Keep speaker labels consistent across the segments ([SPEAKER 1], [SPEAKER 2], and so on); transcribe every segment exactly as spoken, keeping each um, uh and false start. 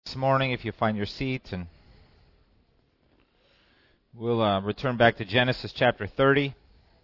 [SPEAKER 1] This morning, if you find your seat, and we'll uh, return back to Genesis chapter thirty.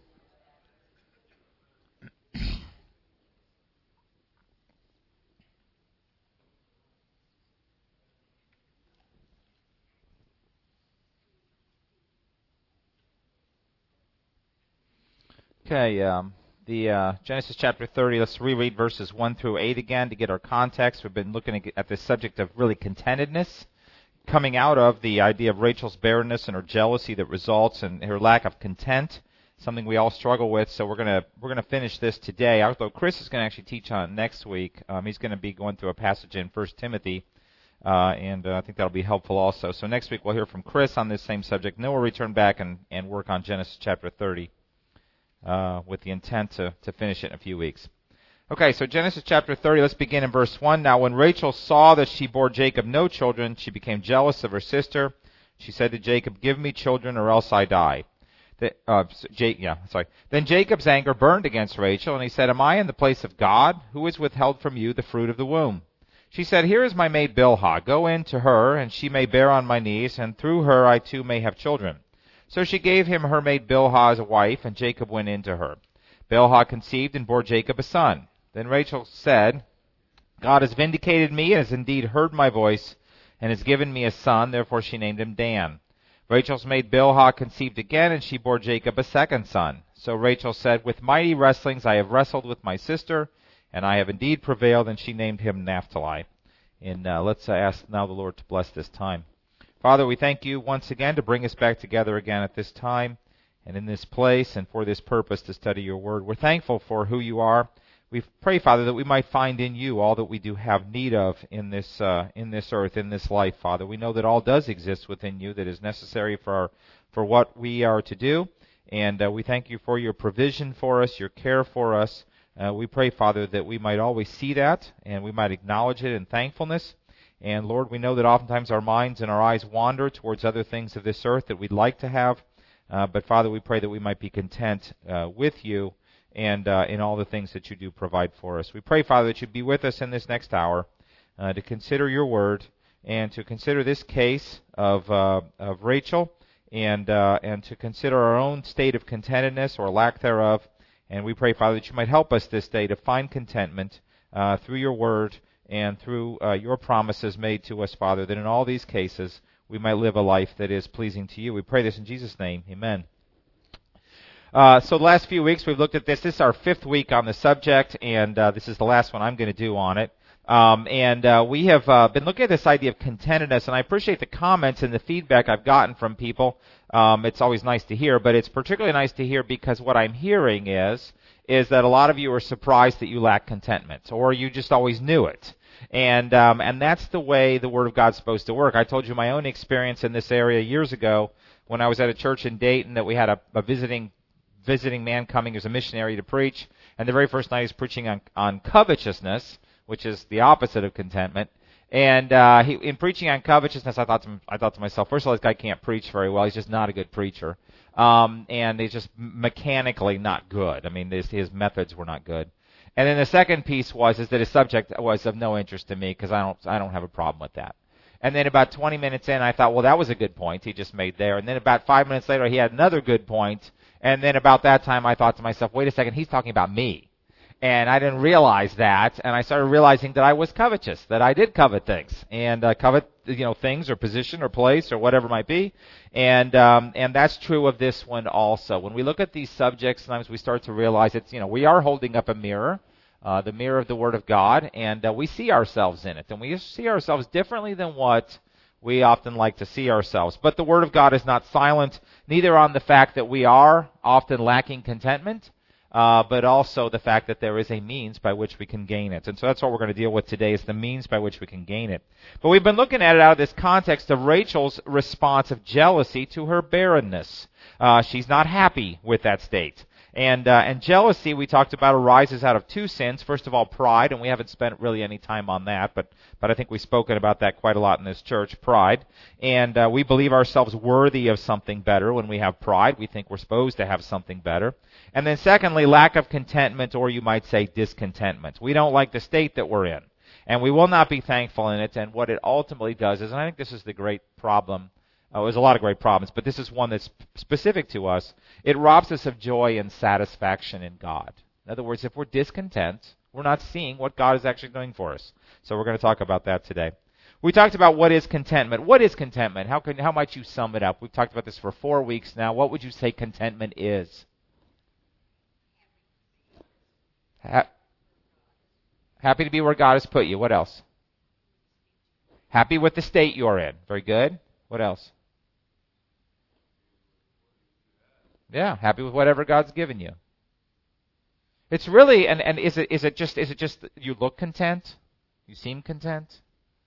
[SPEAKER 1] Okay, um, the uh, Genesis chapter thirty, let's reread verses one through eight again to get our context. We've been looking at the subject of really contentedness, coming out of the idea of Rachel's barrenness and her jealousy that results in her lack of content, something we all struggle with. So we're gonna we're gonna finish this today. Although Chris is going to actually teach on it next week. Um, he's going to be going through a passage in First Timothy, uh, and uh, I think that'll be helpful also. So next week we'll hear from Chris on this same subject, and then we'll return back and, and work on Genesis chapter thirty uh, with the intent to to finish it in a few weeks. Okay, so Genesis chapter thirty, let's begin in verse one. Now when Rachel saw that she bore Jacob no children, she became jealous of her sister. She said to Jacob, "Give me children or else I die." The, uh, J- yeah, sorry. Then Jacob's anger burned against Rachel, and he said, "Am I in the place of God, who has withheld from you the fruit of the womb?" She said, "Here is my maid Bilhah. Go in to her, and she may bear on my knees, and through her I too may have children." So she gave him her maid Bilhah as a wife, and Jacob went in to her. Bilhah conceived and bore Jacob a son. Then Rachel said, "God has vindicated me and has indeed heard my voice and has given me a son." Therefore she named him Dan. Rachel's maid Bilhah conceived again, and she bore Jacob a second son. So Rachel said, "With mighty wrestlings I have wrestled with my sister, and I have indeed prevailed," and she named him Naphtali. And uh, let's uh, ask now the Lord to bless this time. Father, we thank you once again to bring us back together again at this time and in this place and for this purpose to study your word. We're thankful for who you are. We pray, Father, that we might find in you all that we do have need of in this uh, in this earth, in this life, Father. We know that all does exist within you that is necessary for our, for what we are to do, and uh, we thank you for your provision for us, your care for us. Uh, we pray, Father, that we might always see that, and we might acknowledge it in thankfulness. And, Lord, we know that oftentimes our minds and our eyes wander towards other things of this earth that we'd like to have, uh, but, Father, we pray that we might be content uh, with you and uh, in all the things that you do provide for us. We pray, Father, that you be with us in this next hour uh, to consider your word and to consider this case of uh, of Rachel and uh, and to consider our own state of contentedness or lack thereof. And we pray, Father, that you might help us this day to find contentment uh, through your word and through uh, your promises made to us, Father, that in all these cases we might live a life that is pleasing to you. We pray this in Jesus' name. Amen. Uh, so the last few weeks we've looked at this. This is our fifth week on the subject, and uh, this is the last one I'm going to do on it. Um, and uh, we have uh, been looking at this idea of contentedness, and I appreciate the comments and the feedback I've gotten from people. Um, it's always nice to hear, but it's particularly nice to hear because what I'm hearing is is that a lot of you are surprised that you lack contentment, or you just always knew it. And um, and that's the way the Word of God's supposed to work. I told you my own experience in this area years ago when I was at a church in Dayton that we had a, a visiting visiting man coming as a missionary to preach, and the very first night he was preaching on, on covetousness, which is the opposite of contentment. And uh, he, in preaching on covetousness, I thought to, I thought to myself, first of all, this guy can't preach very well. He's just not a good preacher, um, and he's just mechanically not good. I mean, his, his methods were not good. And then the second piece was is that his subject was of no interest to me because I don't I don't have a problem with that. And then about twenty minutes in, I thought, well, that was a good point he just made there. And then about five minutes later, he had another good point. And then about that time, I thought to myself, wait a second, he's talking about me. And I didn't realize that. And I started realizing that I was covetous, that I did covet things. And uh, covet, you know, things or position or place or whatever it might be. And um, and that's true of this one also. When we look at these subjects, sometimes we start to realize it's, you know, we are holding up a mirror, uh, the mirror of the Word of God, and uh, we see ourselves in it. And we see ourselves differently than what we often like to see ourselves. But the Word of God is not silent, neither on the fact that we are often lacking contentment, uh, but also the fact that there is a means by which we can gain it. And so that's what we're going to deal with today, is the means by which we can gain it. But we've been looking at it out of this context of Rachel's response of jealousy to her barrenness. Uh, she's not happy with that state. And uh, and jealousy, we talked about, arises out of two sins. First of all, pride, and we haven't spent really any time on that, but but I think we've spoken about that quite a lot in this church, pride. And uh, we believe ourselves worthy of something better when we have pride. We think we're supposed to have something better. And then secondly, lack of contentment, or you might say discontentment. We don't like the state that we're in. And we will not be thankful in it, and what it ultimately does is, and I think this is the great problem, uh, there's a lot of great problems, but this is one that's specific to us, it robs us of joy and satisfaction in God. In other words, if we're discontent, we're not seeing what God is actually doing for us. So we're going to talk about that today. We talked about what is contentment. What is contentment? How can how might you sum it up? We've talked about this for four weeks now. What would you say contentment is? Ha- happy to be where God has put you. What else? Happy with the state you're in. Very good. What else? Yeah, happy with whatever God's given you. It's really, and, and is it is it just is it just you look content? You seem content?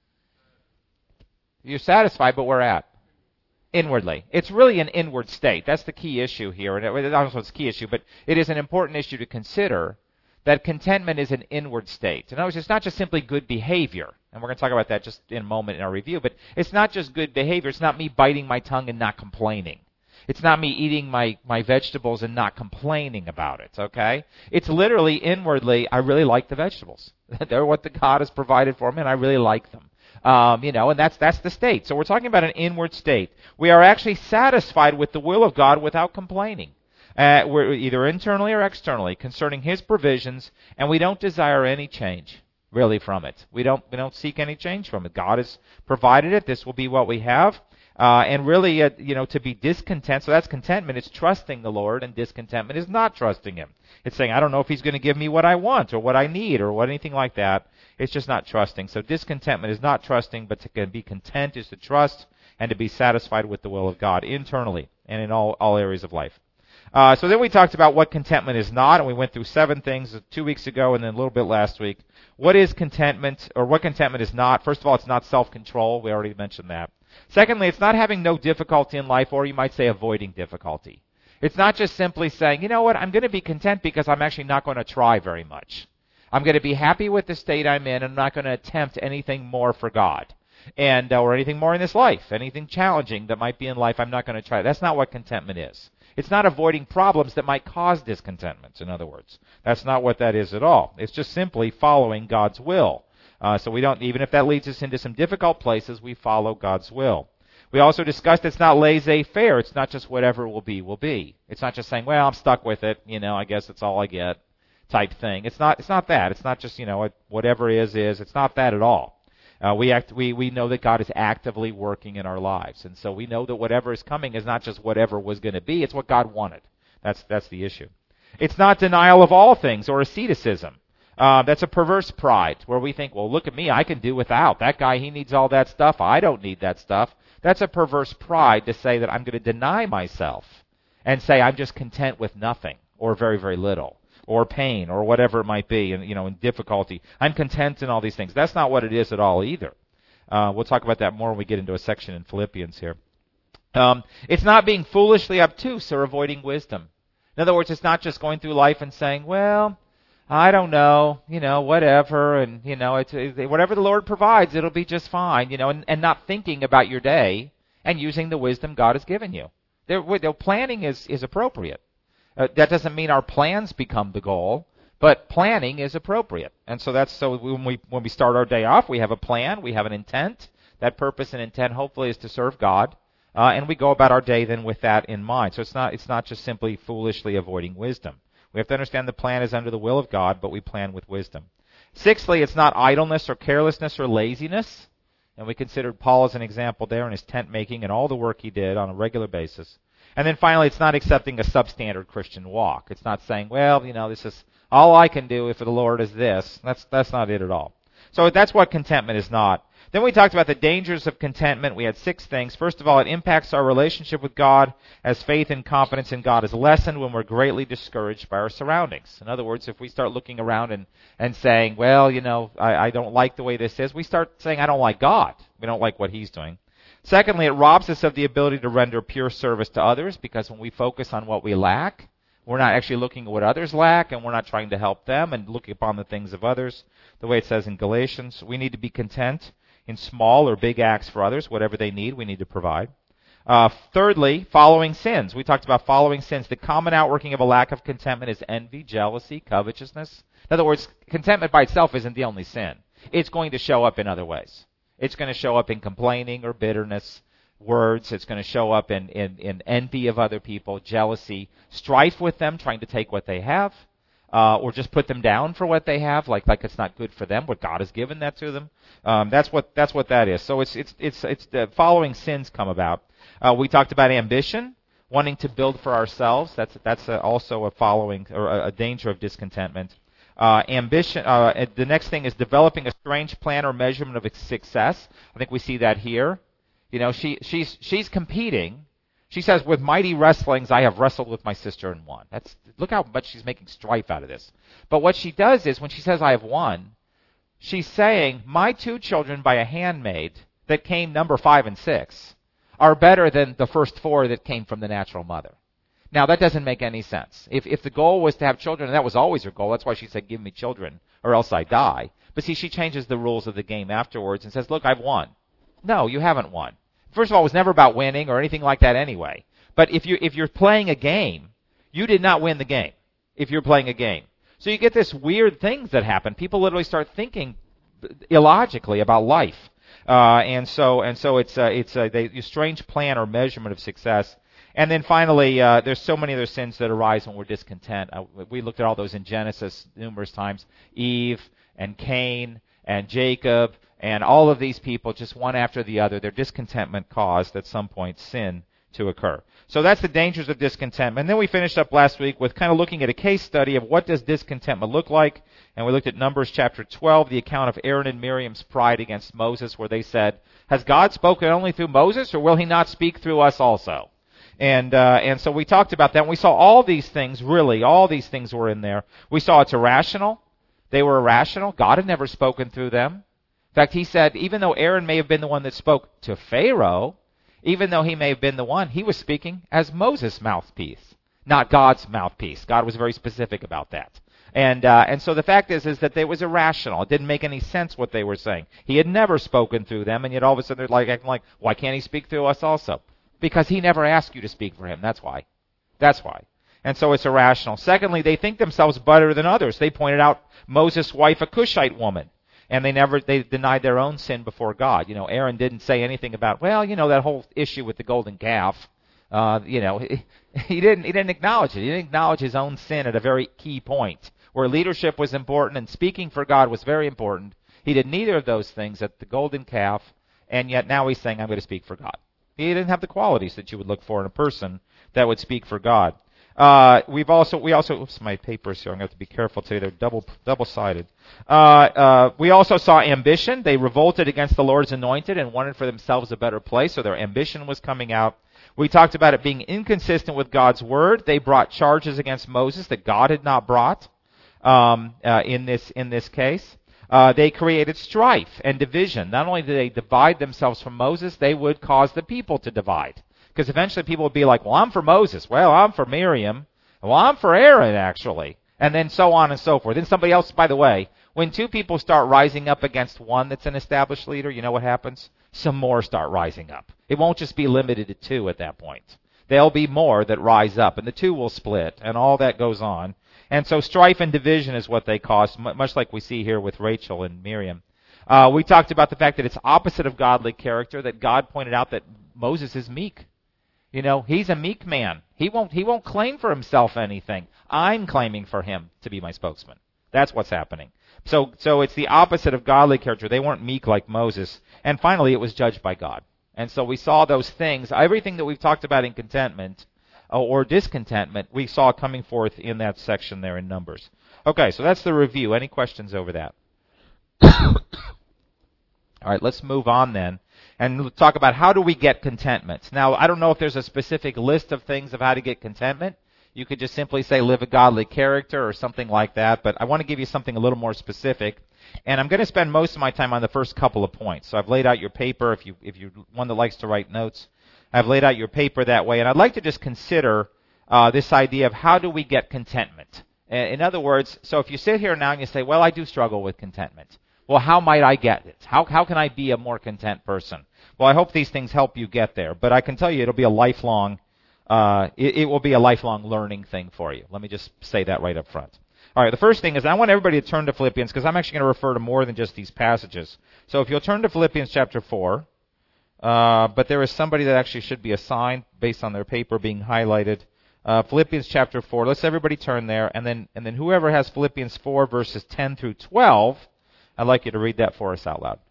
[SPEAKER 1] You're satisfied, but where at? Inwardly. It's really an inward state. That's the key issue here. And it, I don't know if it's a key issue, but it is an important issue to consider that contentment is an inward state. In other words, it's not just simply good behavior. And we're going to talk about that just in a moment in our review. But it's not just good behavior. It's not me biting my tongue and not complaining. It's not me eating my, my vegetables and not complaining about it, okay? It's literally inwardly, I really like the vegetables. They're what the God has provided for me, and I really like them. Um, you know, and that's that's the state. So we're talking about an inward state. We are actually satisfied with the will of God without complaining. Uh, we're either internally or externally concerning His provisions, and we don't desire any change really from it. We don't we don't seek any change from it. God has provided it. This will be what we have. Uh, and really, uh, you know, to be discontent, so that's contentment. It's trusting the Lord, and discontentment is not trusting Him. It's saying, I don't know if He's going to give me what I want or what I need or what anything like that. It's just not trusting. So discontentment is not trusting, but to be content is to trust and to be satisfied with the will of God internally and in all, all areas of life. Uh, so then we talked about what contentment is not, and we went through seven things two weeks ago and then a little bit last week. What is contentment, or what contentment is not? First of all, it's not self-control. We already mentioned that. Secondly, it's not having no difficulty in life, or you might say avoiding difficulty. It's not just simply saying, you know what, I'm going to be content because I'm actually not going to try very much. I'm going to be happy with the state I'm in, and I'm not going to attempt anything more for God, and uh, or anything more in this life, anything challenging that might be in life, I'm not going to try. That's not what contentment is. It's not avoiding problems that might cause discontentment, in other words. That's not what that is at all. It's just simply following God's will. Uh, so we don't, even if that leads us into some difficult places, we follow God's will. We also discussed it's not laissez-faire. It's not just whatever will be, will be. It's not just saying, well, I'm stuck with it, you know, I guess it's all I get type thing. It's not, it's not that. It's not just, you know, whatever is, is. It's not that at all. Uh, we act, we, we know that God is actively working in our lives. And so we know that whatever is coming is not just whatever was going to be. It's what God wanted. That's, that's the issue. It's not denial of all things or asceticism. Uh, that's a perverse pride where we think, well, look at me, I can do without. That guy, he needs all that stuff. I don't need that stuff. That's a perverse pride to say that I'm going to deny myself and say I'm just content with nothing or very, very little or pain or whatever it might be, and you know, in difficulty. I'm content in all these things. That's not what it is at all either. Uh, we'll talk about that more when we get into a section in Philippians here. Um, it's not being foolishly obtuse or avoiding wisdom. In other words, it's not just going through life and saying, well, I don't know, you know, whatever, and, you know, it's, it, whatever the Lord provides, it'll be just fine, you know, and, and not thinking about your day and using the wisdom God has given you. Their, their planning is, is appropriate. Uh, that doesn't mean our plans become the goal, but planning is appropriate. And so that's, so when we, when we start our day off, we have a plan, we have an intent. That purpose and intent hopefully is to serve God, uh, and we go about our day then with that in mind. So it's not, it's not just simply foolishly avoiding wisdom. We have to understand the plan is under the will of God, but we plan with wisdom. Sixthly, it's not idleness or carelessness or laziness. And we considered Paul as an example there in his tent making and all the work he did on a regular basis. And then finally, it's not accepting a substandard Christian walk. It's not saying, well, you know, this is all I can do if the Lord is this. That's that's not it at all. So that's what contentment is not. Then we talked about the dangers of contentment. We had six things. First of all, it impacts our relationship with God as faith and confidence in God is lessened when we're greatly discouraged by our surroundings. In other words, if we start looking around and, and saying, well, you know, I, I don't like the way this is, we start saying, I don't like God. We don't like what He's doing. Secondly, it robs us of the ability to render pure service to others, because when we focus on what we lack, we're not actually looking at what others lack, and we're not trying to help them and looking upon the things of others. The way it says in Galatians, we need to be content in small or big acts for others. Whatever they need, we need to provide. Uh, thirdly, following sins. We talked about following sins. The common outworking of a lack of contentment is envy, jealousy, covetousness. In other words, contentment by itself isn't the only sin. it's going to show up in other ways. It's going to show up in complaining or bitterness, words. It's going to show up in, in, in envy of other people, jealousy, strife with them, trying to take what they have, uh, or just put them down for what they have, like like it's not good for them, what God has given that to them. Um, that's what that's what that is. So it's it's it's it's the following sins come about. Uh, we talked about ambition, wanting to build for ourselves. That's that's a, also a following or a, a danger of discontentment. Uh, ambition. Uh, the next thing is developing a strange plan or measurement of success. I think we see that here. You know, she she's she's competing. She says, "With mighty wrestlings, I have wrestled with my sister and won." That's look how much she's making strife out of this. But what she does is, when she says, "I have won," she's saying, "My two children by a handmaid that came number five and six are better than the first four that came from the natural mother." Now, that doesn't make any sense. If if the goal was to have children, and that was always her goal, that's why she said, "Give me children, or else I die." But see, she changes the rules of the game afterwards and says, "Look, I've won." No, you haven't won. First of all, it was never about winning or anything like that anyway. But if you if you're playing a game, you did not win the game. If you're playing a game, so you get this weird things that happen. People literally start thinking illogically about life, uh, and so and so it's uh, it's a, they, a strange plan or measurement of success. And then finally, uh, there's so many other sins that arise when we're discontent. Uh, we looked at all those in Genesis numerous times. Eve and Cain and Jacob and all of these people, just one after the other, their discontentment caused at some point sin to occur. So that's the dangers of discontentment. And then we finished up last week with kind of looking at a case study of what does discontentment look like. And we looked at Numbers chapter twelve, the account of Aaron and Miriam's pride against Moses, where they said, "Has God spoken only through Moses, or will he not speak through us also?" And uh, and so we talked about that. And we saw all these things, really, all these things were in there. We saw it's irrational. They were irrational. God had never spoken through them. In fact, he said, even though Aaron may have been the one that spoke to Pharaoh, even though he may have been the one, he was speaking as Moses' mouthpiece, not God's mouthpiece. God was very specific about that. And uh, and so the fact is is that it was irrational. It didn't make any sense what they were saying. He had never spoken through them, and yet all of a sudden they're like acting like, why can't he speak through us also? Because he never asked you to speak for him. That's why. That's why. And so it's irrational. Secondly, they think themselves better than others. They pointed out Moses' wife, a Cushite woman, and they never they denied their own sin before God. You know, Aaron didn't say anything about, well, you know, that whole issue with the golden calf. Uh, you know, he, he didn't he didn't acknowledge it. He didn't acknowledge his own sin at a very key point where leadership was important and speaking for God was very important. He did neither of those things at the golden calf, and yet now he's saying, I'm going to speak for God. He didn't have the qualities that you would look for in a person that would speak for God. Uh, we've also, we also, oops, my papers here, I'm going to have to be careful today, they're double, double-sided. Uh, uh, we also saw ambition. They revolted against the Lord's anointed and wanted for themselves a better place, so their ambition was coming out. We talked about it being inconsistent with God's word. They brought charges against Moses that God had not brought, um, uh, in this, in this case. Uh, they created strife and division. Not only did they divide themselves from Moses, they would cause the people to divide. Because eventually people would be like, well, I'm for Moses. Well, I'm for Miriam. Well, I'm for Aaron, actually. And then so on and so forth. Then somebody else, by the way, when two people start rising up against one that's an established leader, you know what happens? Some more start rising up. It won't just be limited to two at that point. There'll be more that rise up, and the two will split, and all that goes on. And so strife and division is what they caused, much like we see here with Rachel and Miriam. Uh, we talked about the fact that it's opposite of godly character, that God pointed out that Moses is meek. You know, he's a meek man. He won't, he won't claim for himself anything. I'm claiming for him to be my spokesman. That's what's happening. So, so it's the opposite of godly character. They weren't meek like Moses. And finally, it was judged by God. And so we saw those things, everything that we've talked about in contentment, or discontentment, we saw coming forth in that section there in Numbers. Okay, so that's the review. Any questions over that? All right, let's move on then and talk about how do we get contentment. Now, I don't know if there's a specific list of things of how to get contentment. You could just simply say live a godly character or something like that, but I want to give you something a little more specific. And I'm going to spend most of my time on the first couple of points. So I've laid out your paper if you if you're one that likes to write notes. I've laid out your paper that way, and I'd like to just consider uh, this idea of how do we get contentment. In other words, so if you sit here now and you say, well, I do struggle with contentment. Well, how might I get it? How how can I be a more content person? Well, I hope these things help you get there, but I can tell you it'll be a lifelong, uh, it, it will be a lifelong learning thing for you. Let me just say that right up front. All right, the first thing is I want everybody to turn to Philippians because I'm actually going to refer to more than just these passages. So if you'll turn to Philippians chapter four, uh, but there is somebody that actually should be assigned based on their paper being highlighted. Uh, Philippians chapter four. Let's everybody turn there, and then and then whoever has Philippians four verses ten through twelve, I'd like you to read that for us out loud.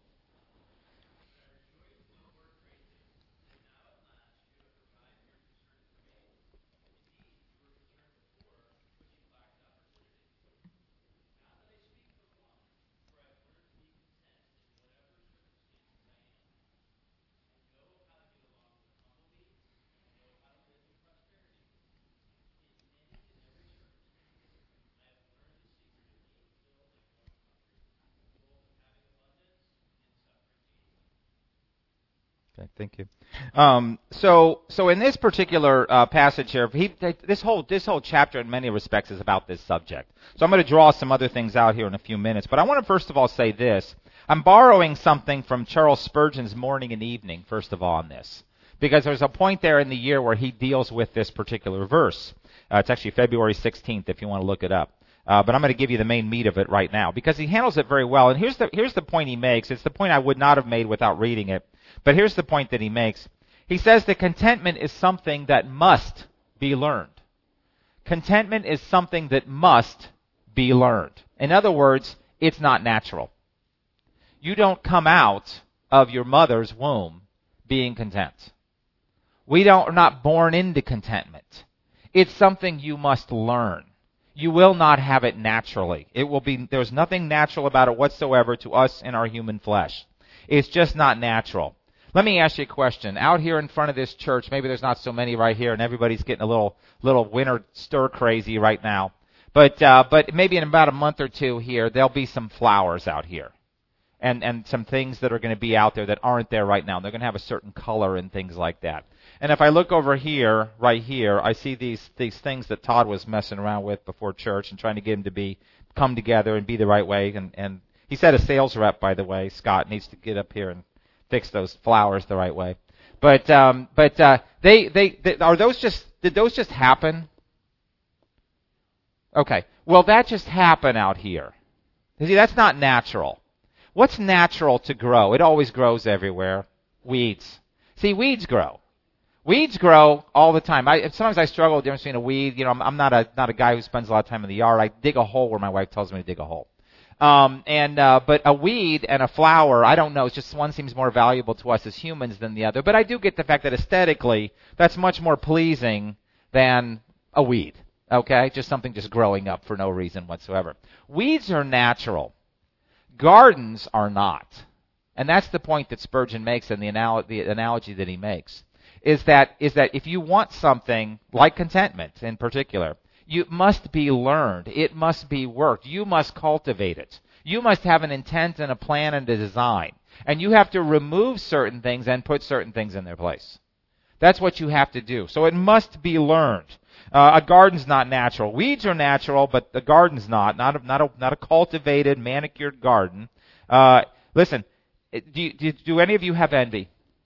[SPEAKER 1] Okay, thank you. Um, so, so in this particular uh, passage here, he, this whole this whole chapter, in many respects, is about this subject. So I'm going to draw some other things out here in a few minutes. But I want to first of all say this: I'm borrowing something from Charles Spurgeon's Morning and Evening. First of all, on this, because there's a point there in the year where he deals with this particular verse. Uh, it's actually February sixteenth, if you want to look it up. Uh, but I'm going to give you the main meat of it right now because he handles it very well. And here's the here's the point he makes. It's the point I would not have made without reading it. But here's the point that he makes. He says that contentment is something that must be learned. Contentment is something that must be learned. In other words, it's not natural. You don't come out of your mother's womb being content. We don't, are not born into contentment. It's something you must learn. You will not have it naturally. It will be, there's nothing natural about it whatsoever to us in our human flesh. It's just not natural. Let me ask you a question. Out here in front of this church, maybe there's not so many right here, and everybody's getting a little little winter stir crazy right now. But uh, but maybe in about a month or two here, there'll be some flowers out here, and and some things that are going to be out there that aren't there right now. They're going to have a certain color and things like that. And if I look over here, right here, I see these these things that Todd was messing around with before church and trying to get them to be come together and be the right way. And and he said a sales rep, by the way, Scott, needs to get up here and fix those flowers the right way. But um, but uh, they, they they are those just did those just happen? Okay. Well, that just happened out here. You see, that's not natural. What's natural to grow? It always grows everywhere. Weeds. See, weeds grow. Weeds grow all the time. I, sometimes I struggle with the difference between a weed. You know, I'm, I'm not a not a guy who spends a lot of time in the yard. I dig a hole where my wife tells me to dig a hole. Um, and uh, but a weed and a flower, I don't know. It's just one seems more valuable to us as humans than the other. But I do get the fact that aesthetically, that's much more pleasing than a weed. Okay, just something just growing up for no reason whatsoever. Weeds are natural. Gardens are not, and that's the point that Spurgeon makes in the, anal- the analogy that he makes. Is that is that if you want something like contentment in particular, it must be learned. It must be worked. You must cultivate it. You must have an intent and a plan and a design. And you have to remove certain things and put certain things in their place. That's what you have to do. So it must be learned. Uh, a garden's not natural. Weeds are natural, but the garden's not. Not a, not a, not a cultivated, manicured garden. Uh, listen, do, you, do, do any of you have envy?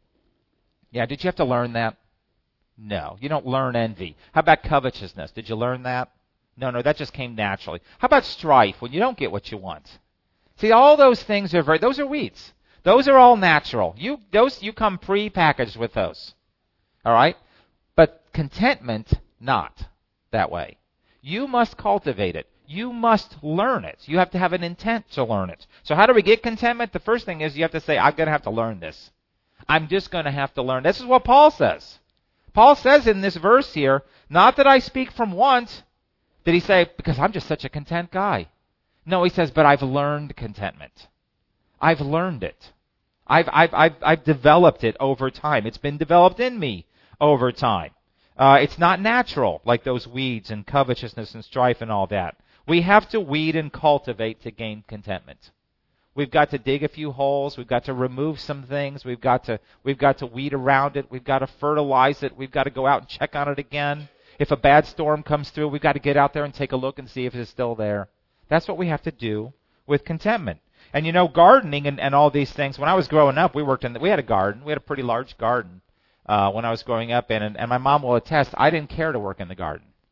[SPEAKER 1] Yeah, did you have to learn that? No, you don't learn envy. How about covetousness? Did you learn that? No, no, that just came naturally. How about strife, when you don't get what you want? See, all those things are very, those are weeds. Those are all natural. You, those, you come pre-packaged with those. All right? But contentment, not that way. You must cultivate it. You must learn it. You have to have an intent to learn it. So how do we get contentment? The first thing is you have to say, I'm going to have to learn this. I'm just going to have to learn. This is what Paul says. Paul says in this verse here, not that I speak from want. Did he say, because I'm just such a content guy? No, he says, but I've learned contentment. I've learned it. I've, I've, I've, I've developed it over time. It's been developed in me over time. Uh, it's not natural, like those weeds and covetousness and strife and all that. We have to weed and cultivate to gain contentment. We've got to dig a few holes. We've got to remove some things. We've got to we've got to weed around it. We've got to fertilize it. We've got to go out and check on it again. If a bad storm comes through, we've got to get out there and take a look and see if it's still there. That's what we have to do with contentment. And you know, gardening and, and all these things. When I was growing up, we worked in. The, we had a garden. We had a pretty large garden uh, when I was growing up, and and my mom will attest. I didn't care to work in the garden.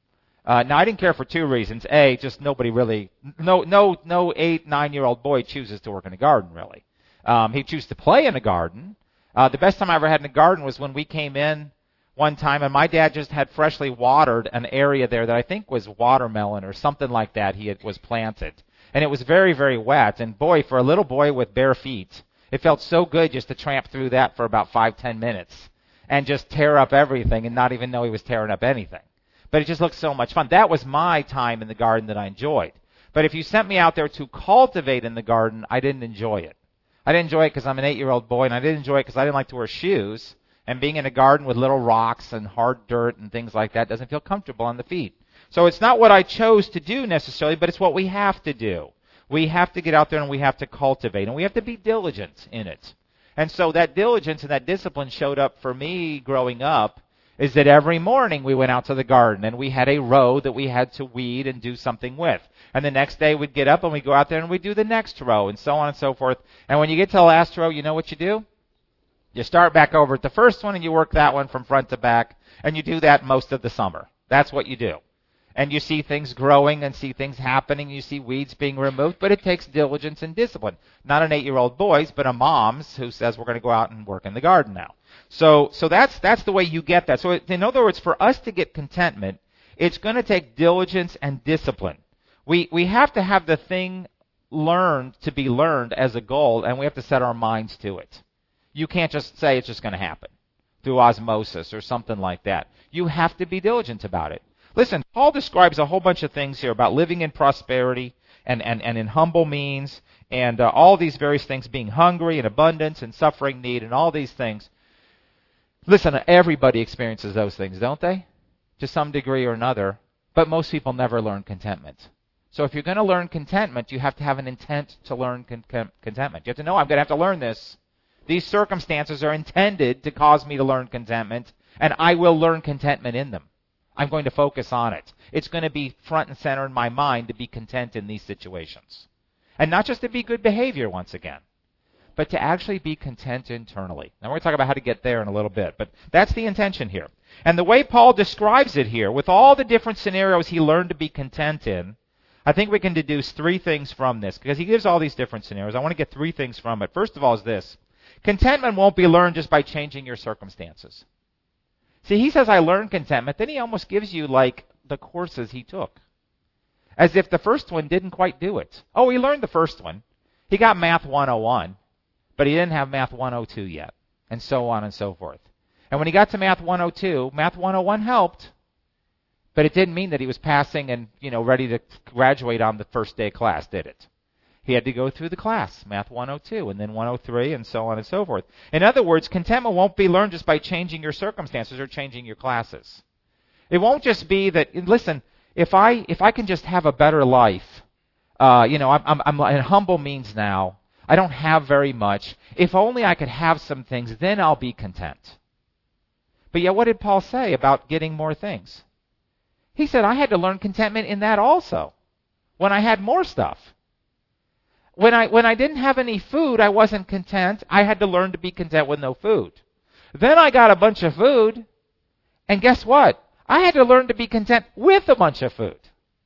[SPEAKER 1] Uh, now, I didn't care for two reasons. A, just nobody really, no, no, no eight, nine-year-old boy chooses to work in a garden, really. Um, he chooses to play in a garden. Uh, the best time I ever had in a garden was when we came in one time, and my dad just had freshly watered an area there that I think was watermelon or something like that he had, was planted. And it was very, very wet. And boy, for a little boy with bare feet, it felt so good just to tramp through that for about five, ten minutes and just tear up everything and not even know he was tearing up anything. But it just looked so much fun. That was my time in the garden that I enjoyed. But if you sent me out there to cultivate in the garden, I didn't enjoy it. I didn't enjoy it because I'm an eight-year-old boy, and I didn't enjoy it because I didn't like to wear shoes. And being in a garden with little rocks and hard dirt and things like that doesn't feel comfortable on the feet. So it's not what I chose to do necessarily, but it's what we have to do. We have to get out there and we have to cultivate, and we have to be diligent in it. And so that diligence and that discipline showed up for me growing up, is that every morning we went out to the garden and we had a row that we had to weed and do something with. And the next day we'd get up and we'd go out there and we'd do the next row and so on and so forth. And when you get to the last row, you know what you do? You start back over at the first one and you work that one from front to back, and you do that most of the summer. That's what you do. And you see things growing and see things happening. You see weeds being removed, but it takes diligence and discipline. Not an eight-year-old boy's, but a mom's who says we're going to go out and work in the garden now. So, so that's that's the way you get that. So, in other words, for us to get contentment, it's going to take diligence and discipline. We we have to have the thing learned to be learned as a goal, and we have to set our minds to it. You can't just say it's just going to happen through osmosis or something like that. You have to be diligent about it. Listen, Paul describes a whole bunch of things here about living in prosperity and, and, and in humble means, and uh, all these various things, being hungry and abundance and suffering need and all these things. Listen, everybody experiences those things, don't they? To some degree or another. But most people never learn contentment. So if you're going to learn contentment, you have to have an intent to learn con- con- contentment. You have to know, I'm going to have to learn this. These circumstances are intended to cause me to learn contentment, and I will learn contentment in them. I'm going to focus on it. It's going to be front and center in my mind to be content in these situations. And not just to be good behavior once again, but to actually be content internally. Now we're going to talk about how to get there in a little bit, but that's the intention here. And the way Paul describes it here, with all the different scenarios he learned to be content in, I think we can deduce three things from this, because he gives all these different scenarios. I want to get three things from it. First of all is this. Contentment won't be learned just by changing your circumstances. See, he says, I learned contentment. Then he almost gives you, like, the courses he took. As if the first one didn't quite do it. Oh, he learned the first one. He got Math one oh one, but he didn't have Math one oh two yet, and so on and so forth. And when he got to Math one oh two, Math one oh one helped, but it didn't mean that he was passing and, you know, ready to graduate on the first day of class, did it? He had to go through the class, Math one oh two, and then one oh three, and so on and so forth. In other words, contentment won't be learned just by changing your circumstances or changing your classes. It won't just be that, listen, if I if I can just have a better life, uh, you know, I'm, I'm, I'm in humble means now. I don't have very much. If only I could have some things, then I'll be content. But yet, what did Paul say about getting more things? He said, I had to learn contentment in that also, when I had more stuff. When I when I didn't have any food, I wasn't content. I had to learn to be content with no food. Then I got a bunch of food, and guess what? I had to learn to be content with a bunch of food.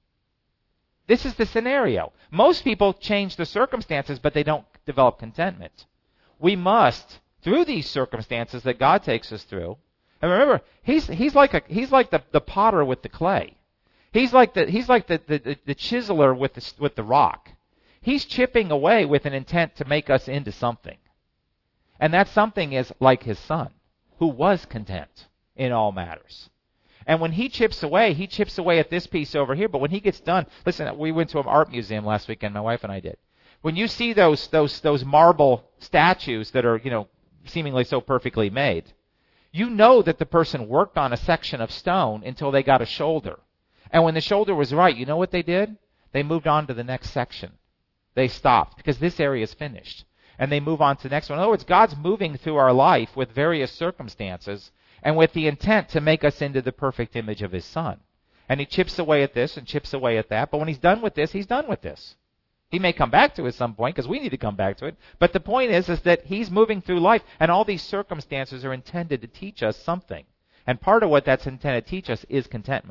[SPEAKER 1] This is the scenario. Most people change the circumstances, but they don't develop contentment. We must, through these circumstances that God takes us through, and remember, he's he's like a he's like the, the potter with the clay. He's like the he's like the, the, the chiseler with the with the rock. He's chipping away with an intent to make us into something. And that something is like his son, who was content in all matters. And when he chips away, he chips away at this piece over here. But when he gets done, listen, we went to an art museum last weekend, my wife and I did. When you see those those those marble statues that are, you know, seemingly so perfectly made, you know that the person worked on a section of stone until they got a shoulder. And when the shoulder was right, you know what they did? They moved on to the next section. They stopped because this area is finished. And they move on to the next one. In other words, God's moving through our life with various circumstances and with the intent to make us into the perfect image of his son. And he chips away at this and chips away at that. But when he's done with this, he's done with this. He may come back to it at some point because we need to come back to it. But the point is, is that he's moving through life, and all these circumstances are intended to teach us something. And part of what that's intended to teach us is contentment.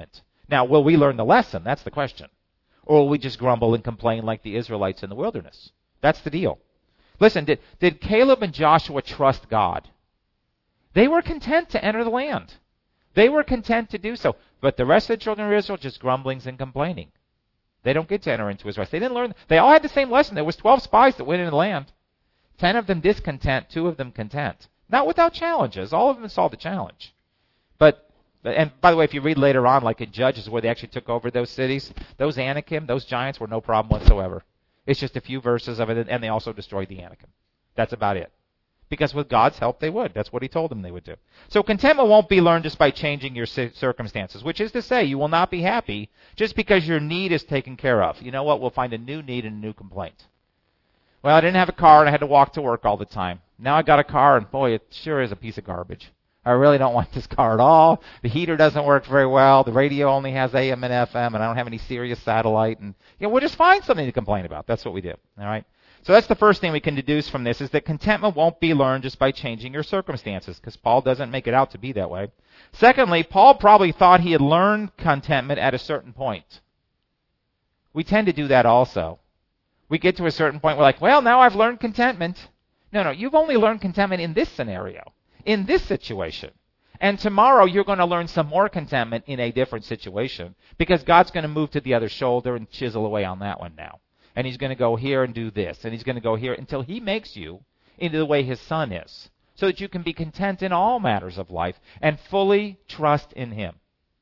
[SPEAKER 1] Now, will we learn the lesson? That's the question. Or will we just grumble and complain like the Israelites in the wilderness? That's the deal. Listen, did, did Caleb and Joshua trust God? They were content to enter the land. They were content to do so. But the rest of the children of Israel, just grumblings and complaining. They don't get to enter into his rest. They didn't learn. They all had the same lesson. There was twelve spies that went into the land. Ten of them discontent, two of them content. Not without challenges. All of them saw the challenge. But, and by the way, if you read later on, like in Judges, where they actually took over those cities, those Anakim, those giants were no problem whatsoever. It's just a few verses of it, and they also destroyed the Anakim. That's about it. Because with God's help, they would. That's what he told them they would do. So contentment won't be learned just by changing your circumstances, which is to say you will not be happy just because your need is taken care of. You know what? We'll find a new need and a new complaint. Well, I didn't have a car, and I had to walk to work all the time. Now I got a car, and boy, it sure is a piece of garbage. I really don't want this car at all. The heater doesn't work very well. The radio only has A M and F M, and I don't have any Sirius satellite. And you know, we'll just find something to complain about. That's what we do. All right. So that's the first thing we can deduce from this, is that contentment won't be learned just by changing your circumstances, because Paul doesn't make it out to be that way. Secondly, Paul probably thought he had learned contentment at a certain point. We tend to do that also. We get to a certain point, we're like, well, now I've learned contentment. No, no, you've only learned contentment in this scenario, in this situation. And tomorrow you're going to learn some more contentment in a different situation, because God's going to move to the other shoulder and chisel away on that one now. And he's going to go here and do this, and he's going to go here until he makes you into the way his son is, so that you can be content in all matters of life and fully trust in him.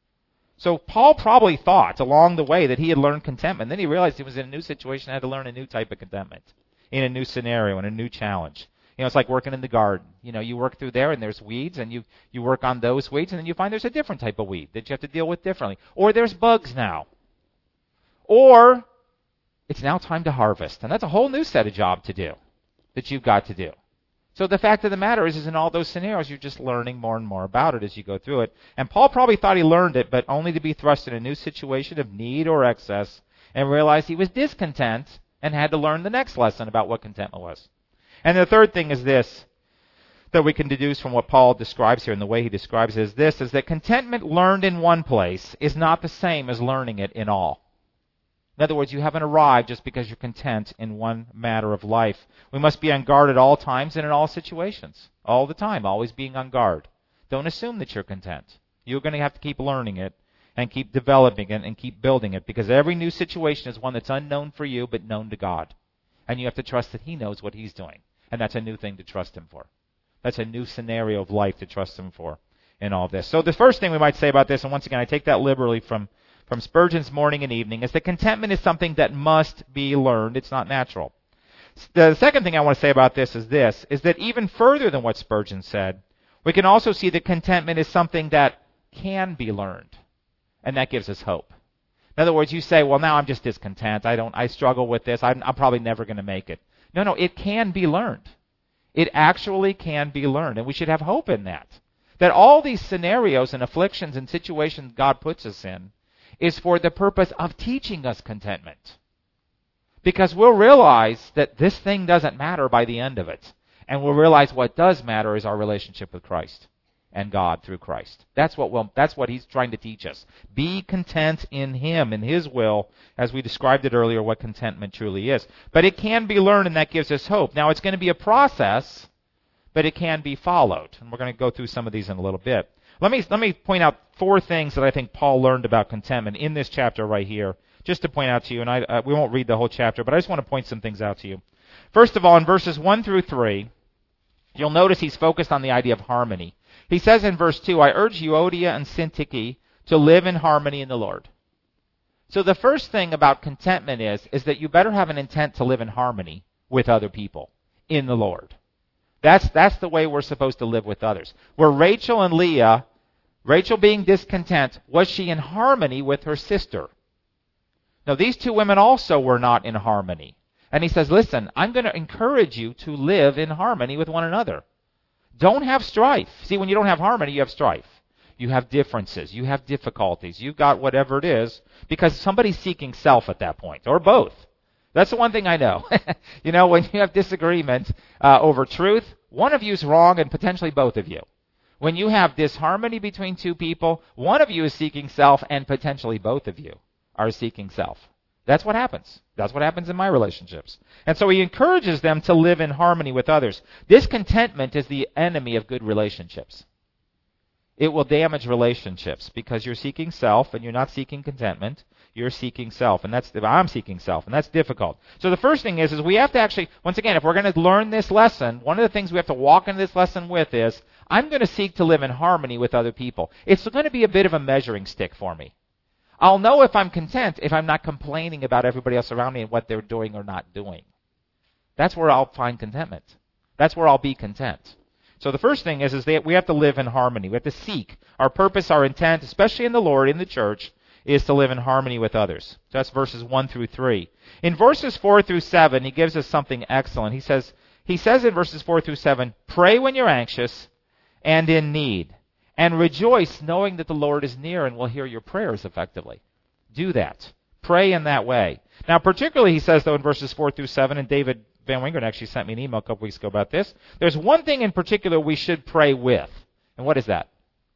[SPEAKER 1] So Paul probably thought along the way that he had learned contentment. Then he realized he was in a new situation and had to learn a new type of contentment in a new scenario and a new challenge. You know, it's like working in the garden. You know, you work through there and there's weeds, and you, you work on those weeds, and then you find there's a different type of weed that you have to deal with differently. Or there's bugs now. Or it's now time to harvest. And that's a whole new set of job to do that you've got to do. So the fact of the matter is, is in all those scenarios, you're just learning more and more about it as you go through it. And Paul probably thought he learned it, but only to be thrust in a new situation of need or excess, and realized he was discontent and had to learn the next lesson about what contentment was. And the third thing is this, that we can deduce from what Paul describes here and the way he describes it is this, is that contentment learned in one place is not the same as learning it in all. In other words, you haven't arrived just because you're content in one matter of life. We must be on guard at all times and in all situations. All the time, always being on guard. Don't assume that you're content. You're going to have to keep learning it and keep developing it and keep building it, because every new situation is one that's unknown for you but known to God. And you have to trust that he knows what he's doing. And that's a new thing to trust him for. That's a new scenario of life to trust him for in all this. So the first thing we might say about this, and once again, I take that liberally from From Spurgeon's Morning and Evening, is that contentment is something that must be learned. It's not natural. The second thing I want to say about this is this, is that even further than what Spurgeon said, we can also see that contentment is something that can be learned. And that gives us hope. In other words, you say, well, now I'm just discontent. I don't, I struggle with this. I'm, I'm probably never going to make it. No, no, it can be learned. It actually can be learned. And we should have hope in that. That all these scenarios and afflictions and situations God puts us in is for the purpose of teaching us contentment. Because we'll realize that this thing doesn't matter by the end of it. And we'll realize what does matter is our relationship with Christ and God through Christ. That's what we'll, that's what he's trying to teach us. Be content in him, in his will, as we described it earlier, what contentment truly is. But it can be learned, and that gives us hope. Now, it's going to be a process, but it can be followed. And we're going to go through some of these in a little bit. Let me let me point out four things that I think Paul learned about contentment in this chapter right here, just to point out to you, and I, uh, we won't read the whole chapter, but I just want to point some things out to you. First of all, in verses one through three, you'll notice he's focused on the idea of harmony. He says in verse two, I urge Euodia and Syntyche to live in harmony in the Lord. So the first thing about contentment is, is that you better have an intent to live in harmony with other people in the Lord. That's, that's the way we're supposed to live with others. Where Rachel and Leah, Rachel being discontent, was she in harmony with her sister? Now, these two women also were not in harmony. And he says, listen, I'm going to encourage you to live in harmony with one another. Don't have strife. See, when you don't have harmony, you have strife. You have differences. You have difficulties. You've got whatever it is, because somebody's seeking self at that point, or both. That's the one thing I know. You know, when you have disagreement uh, over truth, one of you's wrong and potentially both of you. When you have disharmony between two people, one of you is seeking self and potentially both of you are seeking self. That's what happens. That's what happens in my relationships. And so he encourages them to live in harmony with others. Discontentment is the enemy of good relationships. It will damage relationships because you're seeking self and you're not seeking contentment. You're seeking self, and that's I'm seeking self, and that's difficult. So the first thing is, is we have to actually, once again, if we're going to learn this lesson, one of the things we have to walk into this lesson with is, I'm going to seek to live in harmony with other people. It's going to be a bit of a measuring stick for me. I'll know if I'm content if I'm not complaining about everybody else around me and what they're doing or not doing. That's where I'll find contentment. That's where I'll be content. So the first thing is, is that we have to live in harmony. We have to seek. Our purpose, our intent, especially in the Lord, in the church, is to live in harmony with others. So that's verses one through three. In verses four through seven, he gives us something excellent. He says, he says in verses four through seven, pray when you're anxious and in need, and rejoice knowing that the Lord is near and will hear your prayers effectively. Do that. Pray in that way. Now, particularly, he says, though, in verses four through seven, and David Van Wingert actually sent me an email a couple weeks ago about this, there's one thing in particular we should pray with. And what is that?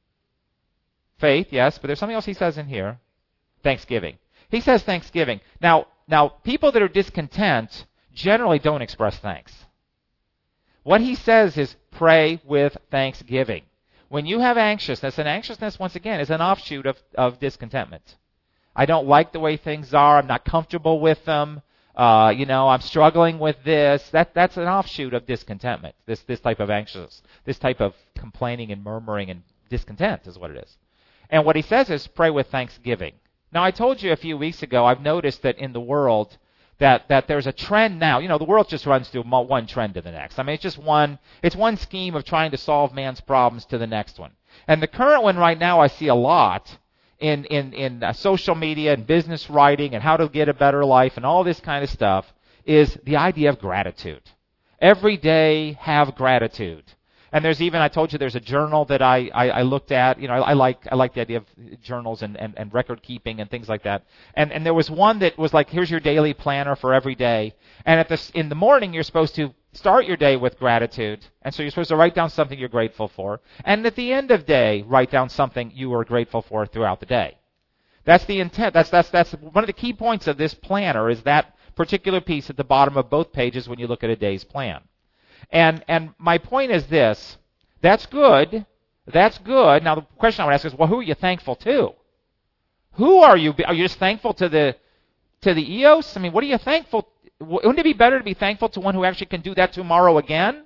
[SPEAKER 1] Faith, yes, but there's something else he says in here. Thanksgiving. He says thanksgiving. Now, now, people that are discontent generally don't express thanks. What he says is pray with thanksgiving. When you have anxiousness, and anxiousness, once again, is an offshoot of, of discontentment. I don't like the way things are. I'm not comfortable with them. Uh, you know, I'm struggling with this. That that's an offshoot of discontentment. This this type of anxious, this type of complaining and murmuring and discontent is what it is. And what he says is pray with thanksgiving. Now, I told you a few weeks ago, I've noticed that in the world, that, that there's a trend now. You know, the world just runs through one trend to the next. I mean, it's just one, it's one scheme of trying to solve man's problems to the next one. And the current one right now I see a lot in, in, in uh, social media and business writing and how to get a better life and all this kind of stuff is the idea of gratitude. Every day, have gratitude. And there's even, I told you, there's a journal that I, I, I looked at. You know, I, I like I like the idea of journals and, and, and record keeping and things like that. And and there was one that was like, here's your daily planner for every day. And at this, in the morning, you're supposed to start your day with gratitude. And so you're supposed to write down something you're grateful for. And at the end of day, write down something you are grateful for throughout the day. That's the intent. That's that's that's one of the key points of this planner is that particular piece at the bottom of both pages when you look at a day's plan. And and my point is this, that's good, that's good. Now the question I would ask is, well, who are you thankful to? Who are you? Are you just thankful to the to the E O S? I mean, what are you thankful? Wouldn't it be better to be thankful to one who actually can do that tomorrow again?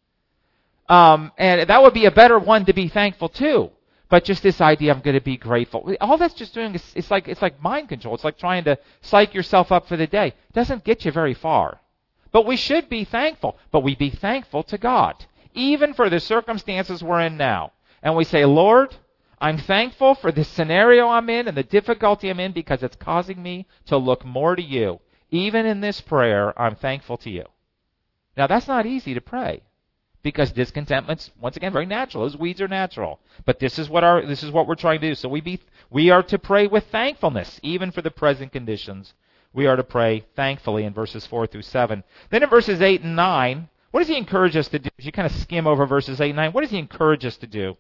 [SPEAKER 1] Um, and that would be a better one to be thankful to. But just this idea, I'm going to be grateful. All that's just doing is it's like it's like mind control. It's like trying to psych yourself up for the day. It doesn't get you very far. But we should be thankful. But we be thankful to God, even for the circumstances we're in now. And we say, Lord, I'm thankful for the scenario I'm in and the difficulty I'm in because it's causing me to look more to you. Even in this prayer, I'm thankful to you. Now, that's not easy to pray because discontentment's, once again, very natural. Those weeds are natural. But this is what our this is what we're trying to do. So we be we are to pray with thankfulness, even for the present conditions. We are to pray thankfully in verses four through seven. Then in verses eight and nine, what does he encourage us to do? If you kind of skim over verses eight and nine, what does he encourage us to do?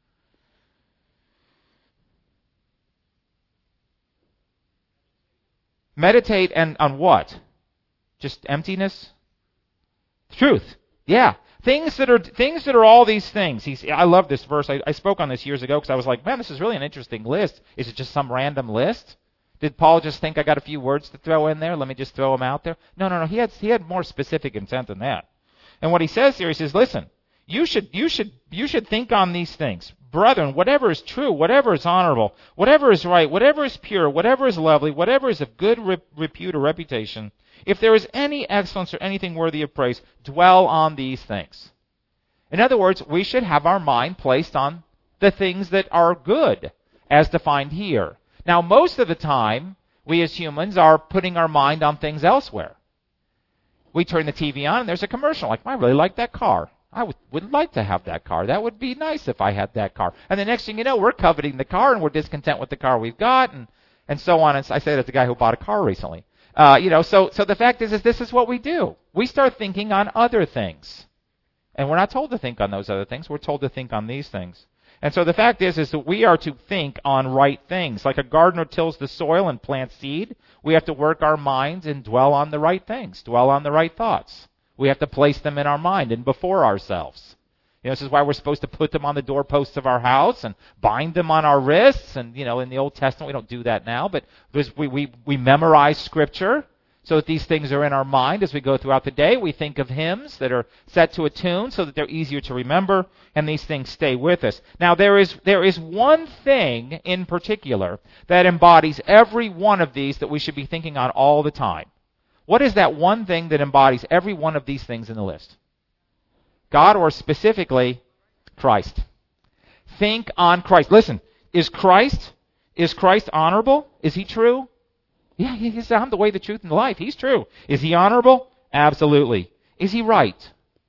[SPEAKER 1] Meditate and on what? Just emptiness? Truth. Yeah. Things that are things that are all these things. He's, I love this verse. I, I spoke on this years ago because I was like, man, this is really an interesting list. Is it just some random list? Did Paul just think I got a few words to throw in there? Let me just throw them out there. No, no, no. He had he had more specific intent than that. And what he says here, he says, listen, you should you should you should think on these things, brethren. Whatever is true, whatever is honorable, whatever is right, whatever is pure, whatever is lovely, whatever is of good rep- repute or reputation, if there is any excellence or anything worthy of praise, dwell on these things. In other words, we should have our mind placed on the things that are good, as defined here. Now, most of the time, we as humans are putting our mind on things elsewhere. We turn the T V on and there's a commercial like, I really like that car. I would, would like to have that car. That would be nice if I had that car. And the next thing you know, we're coveting the car and we're discontent with the car we've got and, and so on. And I say that to a guy who bought a car recently. Uh, you know, so, so the fact is, is this is what we do. We start thinking on other things. And we're not told to think on those other things. We're told to think on these things. And so the fact is, is that we are to think on right things. Like a gardener tills the soil and plants seed, we have to work our minds and dwell on the right things, dwell on the right thoughts. We have to place them in our mind and before ourselves. You know, this is why we're supposed to put them on the doorposts of our house and bind them on our wrists. And, you know, in the Old Testament, we don't do that now, but we, we, we memorize Scripture so that these things are in our mind as we go throughout the day. We think of hymns that are set to a tune so that they're easier to remember, and these things stay with us. Now, there is, there is one thing in particular that embodies every one of these that we should be thinking on all the time. What is that one thing that embodies every one of these things in the list? God, or specifically, Christ. Think on Christ. Listen, is Christ, is Christ honorable? Is he true? Yeah, he said, I'm the way, the truth, and the life. He's true. Is he honorable? Absolutely. Is he right?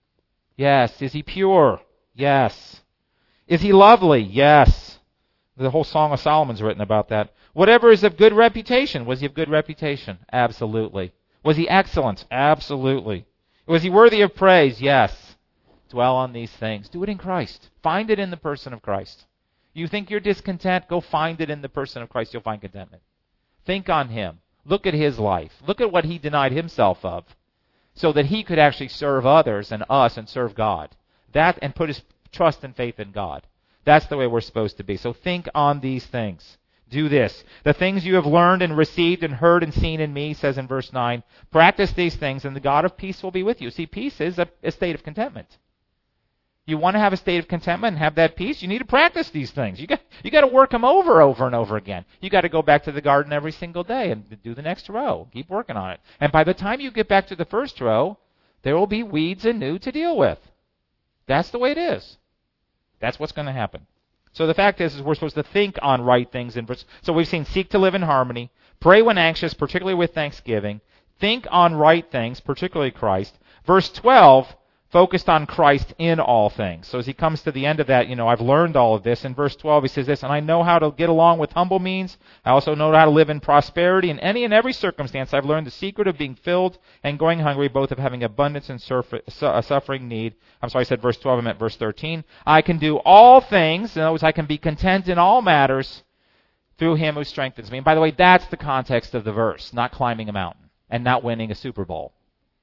[SPEAKER 1] Yes. Is he pure? Yes. Is he lovely? Yes. The whole Song of Solomon's written about that. Whatever is of good reputation. Was he of good reputation? Absolutely. Was he excellent? Absolutely. Was he worthy of praise? Yes. Dwell on these things. Do it in Christ. Find it in the person of Christ. You think you're discontent? Go find it in the person of Christ. You'll find contentment. Think on him. Look at his life. Look at what he denied himself of so that he could actually serve others and us and serve God. That, and put his trust and faith in God. That's the way we're supposed to be. So think on these things. Do this. The things you have learned and received and heard and seen in me, says in verse nine, practice these things and the God of peace will be with you. See, peace is a, a state of contentment. You want to have a state of contentment and have that peace, you need to practice these things. You got, you got to work them over, over and over again. You got to go back to the garden every single day and do the next row. Keep working on it. And by the time you get back to the first row, there will be weeds anew to deal with. That's the way it is. That's what's going to happen. So the fact is, is we're supposed to think on right things. In verse, so we've seen seek to live in harmony, pray when anxious, particularly with thanksgiving, think on right things, particularly Christ. Verse twelve, focused on Christ in all things. So as he comes to the end of that, you know, I've learned all of this. In verse twelve, he says this, and I know how to get along with humble means. I also know how to live in prosperity. In any and every circumstance, I've learned the secret of being filled and going hungry, both of having abundance and surf- su- suffering need. I'm sorry, I said verse twelve, I meant verse thirteen. I can do all things. In other words, I can be content in all matters through him who strengthens me. And by the way, that's the context of the verse, not climbing a mountain and not winning a Super Bowl.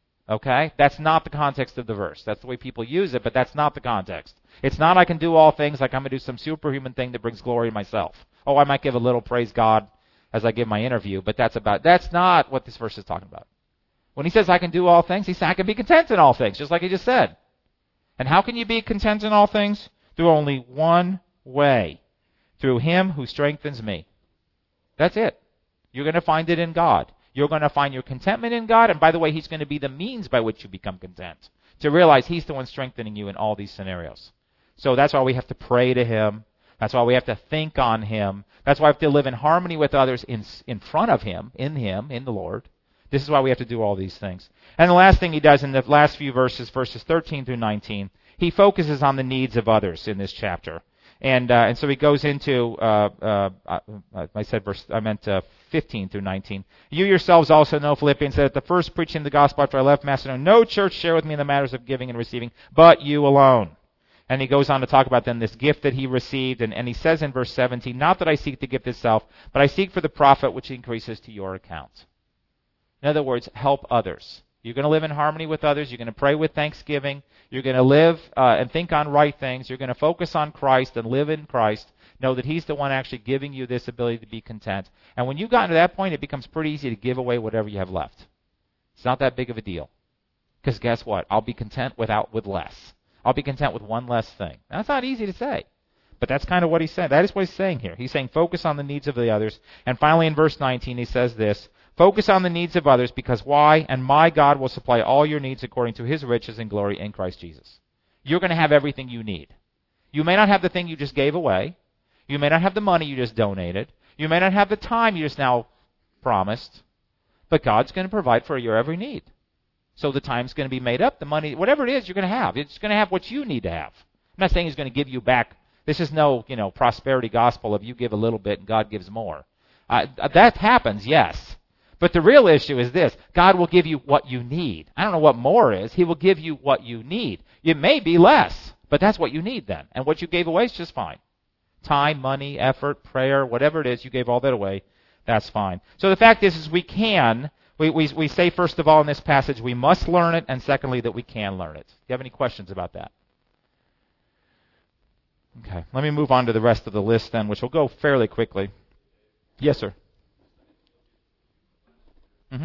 [SPEAKER 1] Okay? That's not the context of the verse. That's the way people use it, but that's not the context. It's not I can do all things like I'm going to do some superhuman thing that brings glory to myself. Oh, I might give a little praise God as I give my interview, but that's about, that's not what this verse is talking about. When he says I can do all things, he says I can be content in all things, just like he just said. And how can you be content in all things? Through only one way. Through him who strengthens me. That's it. You're going to find it in God. You're going to find your contentment in God, and by the way, he's going to be the means by which you become content. To realize he's the one strengthening you in all these scenarios. So that's why we have to pray to him. That's why we have to think on him. That's why we have to live in harmony with others in, in front of him, in him, in the Lord. This is why we have to do all these things. And the last thing he does in the last few verses, verses thirteen through nineteen, he focuses on the needs of others in this chapter. And uh, and so he goes into, uh, uh, uh, I said verse, I meant uh, fifteen through nineteen. You yourselves also know, Philippians, that at the first preaching of the gospel after I left Macedonia, no church shared with me in the matters of giving and receiving, but you alone. And he goes on to talk about then this gift that he received, and, and he says in verse seventeen, not that I seek the gift itself, but I seek for the profit which increases to your account. In other words, help others. You're going to live in harmony with others. You're going to pray with thanksgiving. You're going to live uh, and think on right things. You're going to focus on Christ and live in Christ. Know that he's the one actually giving you this ability to be content. And when you've gotten to that point, it becomes pretty easy to give away whatever you have left. It's not that big of a deal. Because guess what? I'll be content without with less. I'll be content with one less thing. That's not easy to say. But that's kind of what he's saying. That is what he's saying here. He's saying focus on the needs of the others. And finally in verse nineteen he says this, focus on the needs of others because why? And my God will supply all your needs according to his riches and glory in Christ Jesus. You're going to have everything you need. You may not have the thing you just gave away. You may not have the money you just donated. You may not have the time you just now promised. But God's going to provide for your every need. So the time's going to be made up. The money, whatever it is, you're going to have. It's going to have what you need to have. I'm not saying he's going to give you back. This is no, you know, prosperity gospel of you give a little bit and God gives more. Uh, that happens, yes. But the real issue is this. God will give you what you need. I don't know what more is. He will give you what you need. It may be less, but that's what you need then. And what you gave away is just fine. Time, money, effort, prayer, whatever it is, you gave all that away. That's fine. So the fact is, is we can, we, we, we say first of all in this passage, we must learn it, and secondly, that we can learn it. Do you have any questions about that? Okay, let me move on to the rest of the list then, which will go fairly quickly. Yes, sir. Mm-hmm.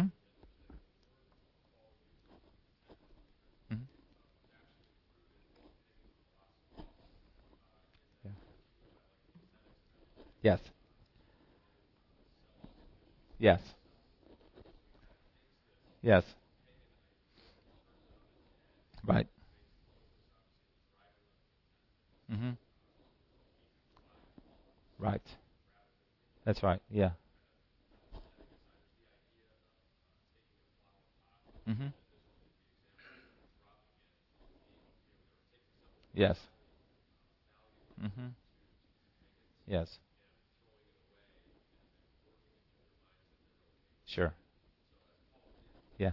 [SPEAKER 1] Mm-hmm. Yeah. Yes. Yes. Yes. Right. Mm-hmm. Right. That's right. Yeah. Mm-hmm. Yes. Mm-hmm. Yes. Sure. Yeah.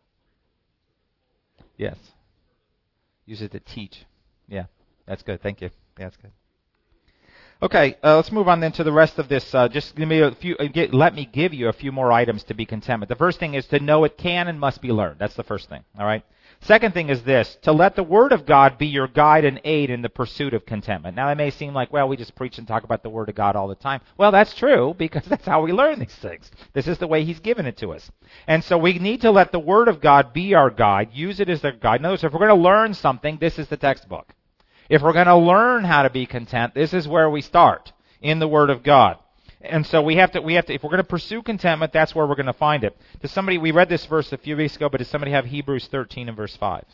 [SPEAKER 1] Yes. Use it to teach. Yeah. That's good. Thank you. Yeah, that's good. Okay, uh, let's move on then to the rest of this. Uh, just give me a few. Uh, get, let me give you a few more items to be content. The first thing is to know it can and must be learned. That's the first thing. All right. Second thing is this: to let the Word of God be your guide and aid in the pursuit of contentment. Now, it may seem like, well, we just preach and talk about the Word of God all the time. Well, that's true because that's how we learn these things. This is the way He's given it to us, and so we need to let the Word of God be our guide. Use it as our guide. In other words, if we're going to learn something, this is the textbook. If we're going to learn how to be content, this is where we start, in the Word of God. And so we have to, we have to, if we're going to pursue contentment, that's where we're going to find it. Does somebody, we read this verse a few weeks ago, but does somebody have Hebrews thirteen and verse five?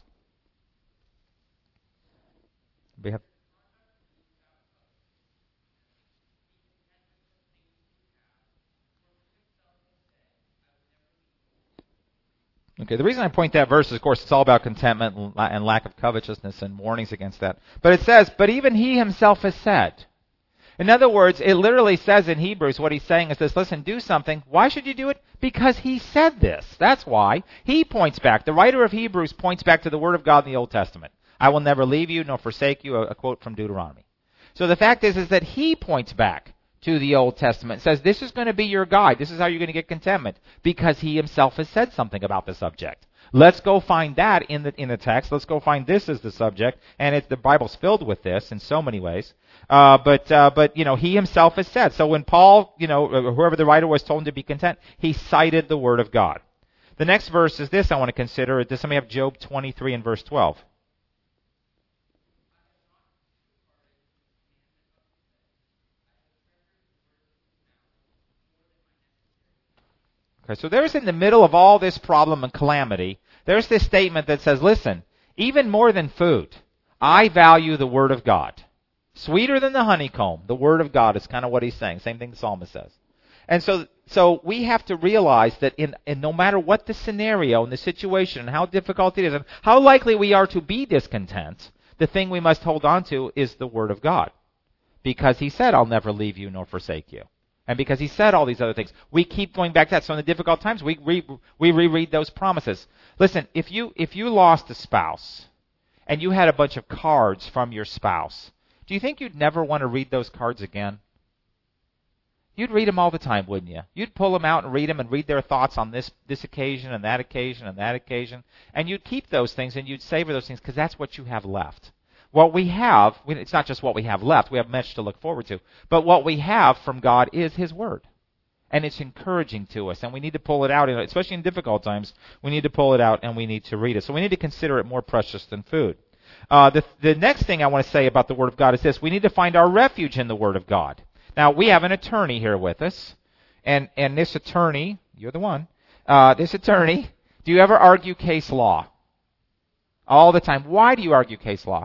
[SPEAKER 1] We have. Okay, the reason I point that verse is, of course, it's all about contentment and lack of covetousness and warnings against that. But it says, but even He Himself has said. In other words, it literally says in Hebrews, what he's saying is this: listen, do something. Why should you do it? Because He said this. That's why. He points back. The writer of Hebrews points back to the Word of God in the Old Testament. I will never leave you nor forsake you, a, a quote from Deuteronomy. So the fact is, is that he points back to the Old Testament, says this is going to be your guide. This is how you're going to get contentment, because He Himself has said something about the subject. Let's go find that in the in the text. Let's go find this as the subject, and it's, the Bible's filled with this in so many ways. Uh, but uh, but you know, He Himself has said. So when Paul, you know, whoever the writer was, told him to be content, he cited the Word of God. The next verse is this I want to consider. Does somebody have Job twenty-three and verse twelve? Okay, so there's, in the middle of all this problem and calamity, there's this statement that says, listen, even more than food, I value the Word of God. Sweeter than the honeycomb, the Word of God is kind of what he's saying. Same thing the psalmist says. And so so we have to realize that in, in no matter what the scenario and the situation and how difficult it is and how likely we are to be discontent, the thing we must hold on to is the Word of God. Because He said, I'll never leave you nor forsake you. And because He said all these other things, we keep going back to that. So in the difficult times, we re, we reread those promises. Listen, if you if you lost a spouse and you had a bunch of cards from your spouse, do you think you'd never want to read those cards again? You'd read them all the time, wouldn't you? You'd pull them out and read them and read their thoughts on this this occasion and that occasion and that occasion. And you'd keep those things and you'd savor those things because that's what you have left. What we have, it's not just what we have left, we have much to look forward to, but what we have from God is His Word. And it's encouraging to us, and we need to pull it out, especially in difficult times, we need to pull it out and we need to read it. So we need to consider it more precious than food. Uh, the, the next thing I want to say about the Word of God is this: we need to find our refuge in the Word of God. Now, we have an attorney here with us, and, and this attorney, you're the one, uh, this attorney, do you ever argue case law? All the time. Why do you argue case law?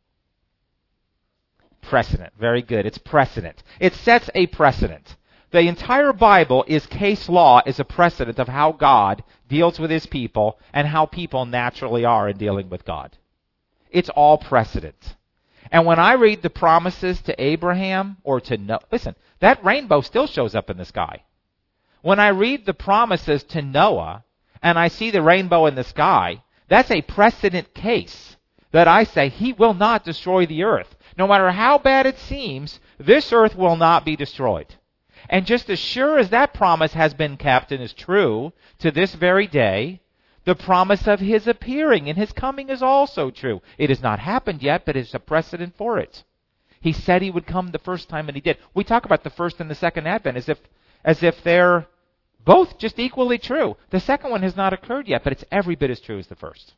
[SPEAKER 1] Precedent. Very good. It's precedent. It sets a precedent. The entire Bible is case law, is a precedent of how God deals with His people and how people naturally are in dealing with God. It's all precedent. And when I read the promises to Abraham or to Noah, listen, that rainbow still shows up in the sky. When I read the promises to Noah and I see the rainbow in the sky, that's a precedent case that I say He will not destroy the earth. No matter how bad it seems, this earth will not be destroyed. And just as sure as that promise has been kept and is true to this very day, the promise of His appearing and His coming is also true. It has not happened yet, but it's a precedent for it. He said He would come the first time, and He did. We talk about the first and the second advent as if as if they're both just equally true. The second one has not occurred yet, but it's every bit as true as the first.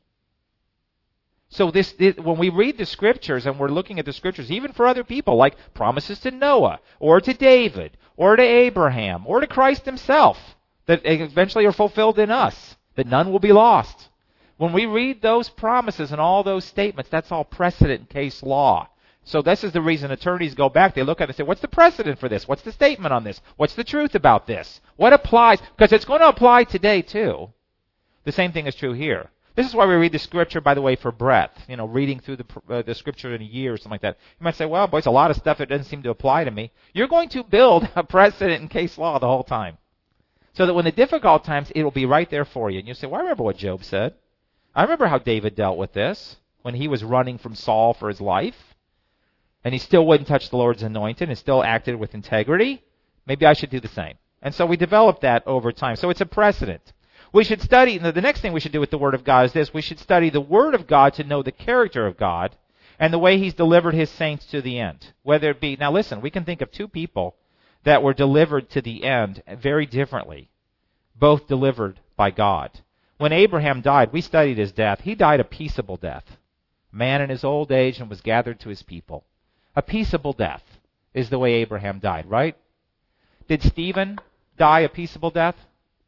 [SPEAKER 1] So this, this, when we read the Scriptures and we're looking at the Scriptures, even for other people, like promises to Noah, or to David, or to Abraham, or to Christ Himself, that eventually are fulfilled in us, that none will be lost. When we read those promises and all those statements, that's all precedent case law. So this is the reason attorneys go back. They look at it and say, what's the precedent for this? What's the statement on this? What's the truth about this? What applies? Because it's going to apply today, too. The same thing is true here. This is why we read the Scripture, by the way, for breadth. You know, reading through the, uh, the Scripture in a year or something like that. You might say, well, boy, it's a lot of stuff that doesn't seem to apply to me. You're going to build a precedent in case law the whole time. So that when the difficult times, it will be right there for you. And you'll say, well, I remember what Job said. I remember how David dealt with this when he was running from Saul for his life. And he still wouldn't touch the Lord's anointed and still acted with integrity. Maybe I should do the same. And so we developed that over time. So it's a precedent. We should study, the next thing we should do with the Word of God is this. We should study the Word of God to know the character of God and the way He's delivered His saints to the end. Whether it be, now listen, we can think of two people that were delivered to the end very differently, both delivered by God. When Abraham died, we studied his death. He died a peaceable death. Man in his old age and was gathered to his people. A peaceable death is the way Abraham died, right? Did Stephen die a peaceable death?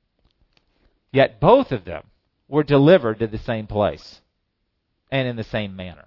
[SPEAKER 1] Yet both of them were delivered to the same place and in the same manner.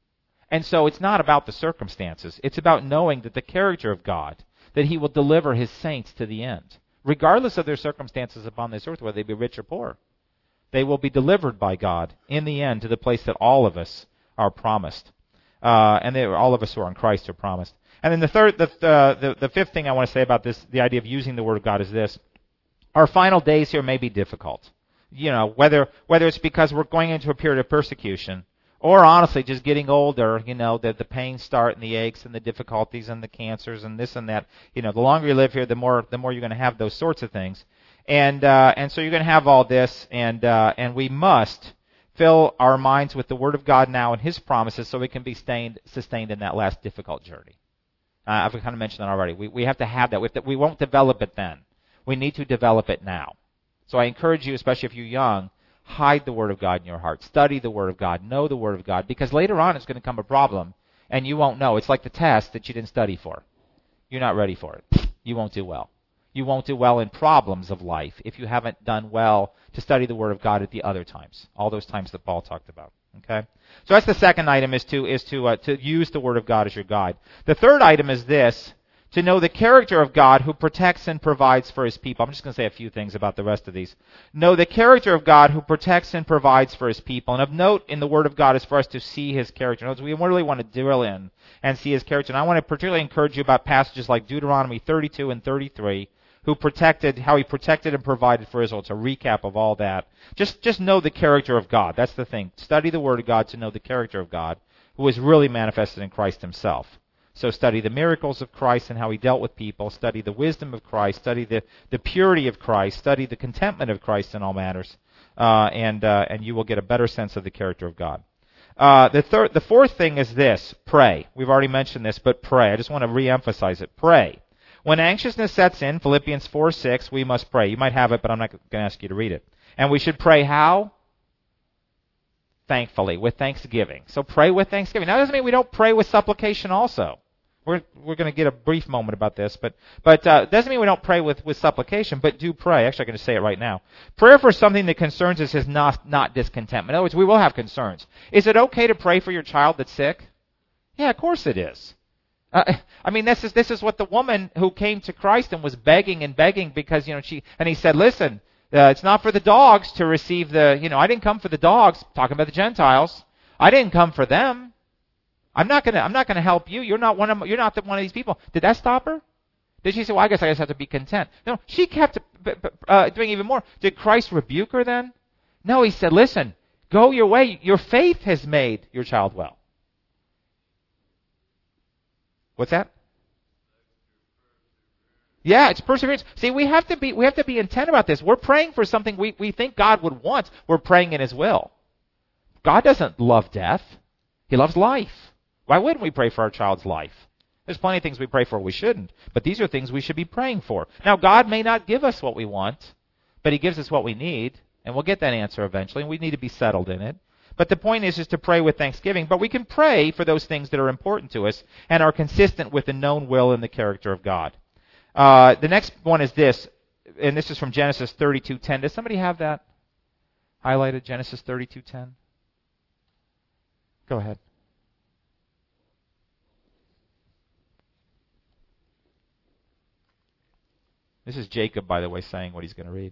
[SPEAKER 1] And so it's not about the circumstances. It's about knowing that the character of God, that He will deliver His saints to the end, regardless of their circumstances upon this earth, whether they be rich or poor. They will be delivered by God in the end to the place that all of us are promised. Uh, and they, all of us who are in Christ are promised. And then the third, the, uh, the the fifth thing I want to say about this, the idea of using the Word of God, is this: our final days here may be difficult. You know, whether whether it's because we're going into a period of persecution, or honestly just getting older. You know, that the pains start and the aches and the difficulties and the cancers and this and that. You know, the longer you live here, the more the more you're going to have those sorts of things. And uh, and so you're going to have all this, and uh, and we must fill our minds with the Word of God now and His promises so we can be sustained, sustained in that last difficult journey. Uh, I've kind of mentioned that already. We, we have to have that. We, have to, we won't develop it then. We need to develop it now. So I encourage you, especially if you're young, hide the Word of God in your heart. Study the Word of God. Know the Word of God. Because later on it's going to come a problem, and you won't know. It's like the test that you didn't study for. You're not ready for it. You won't do well. You won't do well in problems of life if you haven't done well to study the Word of God at the other times, all those times that Paul talked about. Okay, so that's the second item, is to is to uh, to use the Word of God as your guide. The third item is this: to know the character of God who protects and provides for His people. I'm just going to say a few things about the rest of these. Know the character of God who protects and provides for His people. And of note in the Word of God is for us to see His character. In other words, we really want to drill in and see His character. And I want to particularly encourage you about passages like Deuteronomy thirty-two and thirty-three, who protected, how He protected and provided for Israel. It's a recap of all that. Just, just know the character of God. That's the thing. Study the Word of God to know the character of God, who is really manifested in Christ Himself. So study the miracles of Christ and how He dealt with people. Study the wisdom of Christ. Study the, the purity of Christ. Study the contentment of Christ in all matters. Uh, and, uh, and you will get a better sense of the character of God. Uh, the third, the fourth thing is this: pray. We've already mentioned this, but pray. I just want to re-emphasize it. Pray. When anxiousness sets in, Philippians four six, we must pray. You might have it, but I'm not going to ask you to read it. And we should pray how? Thankfully, with thanksgiving. So pray with thanksgiving. Now, that doesn't mean we don't pray with supplication also. We're we're going to get a brief moment about this, but but uh, doesn't mean we don't pray with, with supplication, but do pray. Actually, I'm going to say it right now. Prayer for something that concerns us is not, not discontentment. In other words, we will have concerns. Is it okay to pray for your child that's sick? Yeah, of course it is. Uh, I mean, this is this is what the woman who came to Christ and was begging and begging because, you know, she, and He said, listen, uh, it's not for the dogs to receive the, you know, I didn't come for the dogs, talking about the Gentiles. I didn't come for them. I'm not gonna, I'm not gonna help you. You're not one of, you're not the, one of these people. Did that stop her? Did she say, well, I guess I just have to be content? No, she kept uh, doing even more. Did Christ rebuke her then? No, He said, listen, go your way. Your faith has made your child well. What's that? Yeah, it's perseverance. See, we have to be we have to be intent about this. We're praying for something we, we think God would want. We're praying in His will. God doesn't love death. He loves life. Why wouldn't we pray for our child's life? There's plenty of things we pray for we shouldn't, but these are things we should be praying for. Now, God may not give us what we want, but He gives us what we need, and we'll get that answer eventually, and we need to be settled in it. But the point is, is to pray with thanksgiving. But we can pray for those things that are important to us and are consistent with the known will and the character of God. Uh, the next one is this, and this is from Genesis thirty-two ten. Does somebody have that highlighted, Genesis thirty-two ten? Go ahead. This is Jacob, by the way, saying what he's going to read.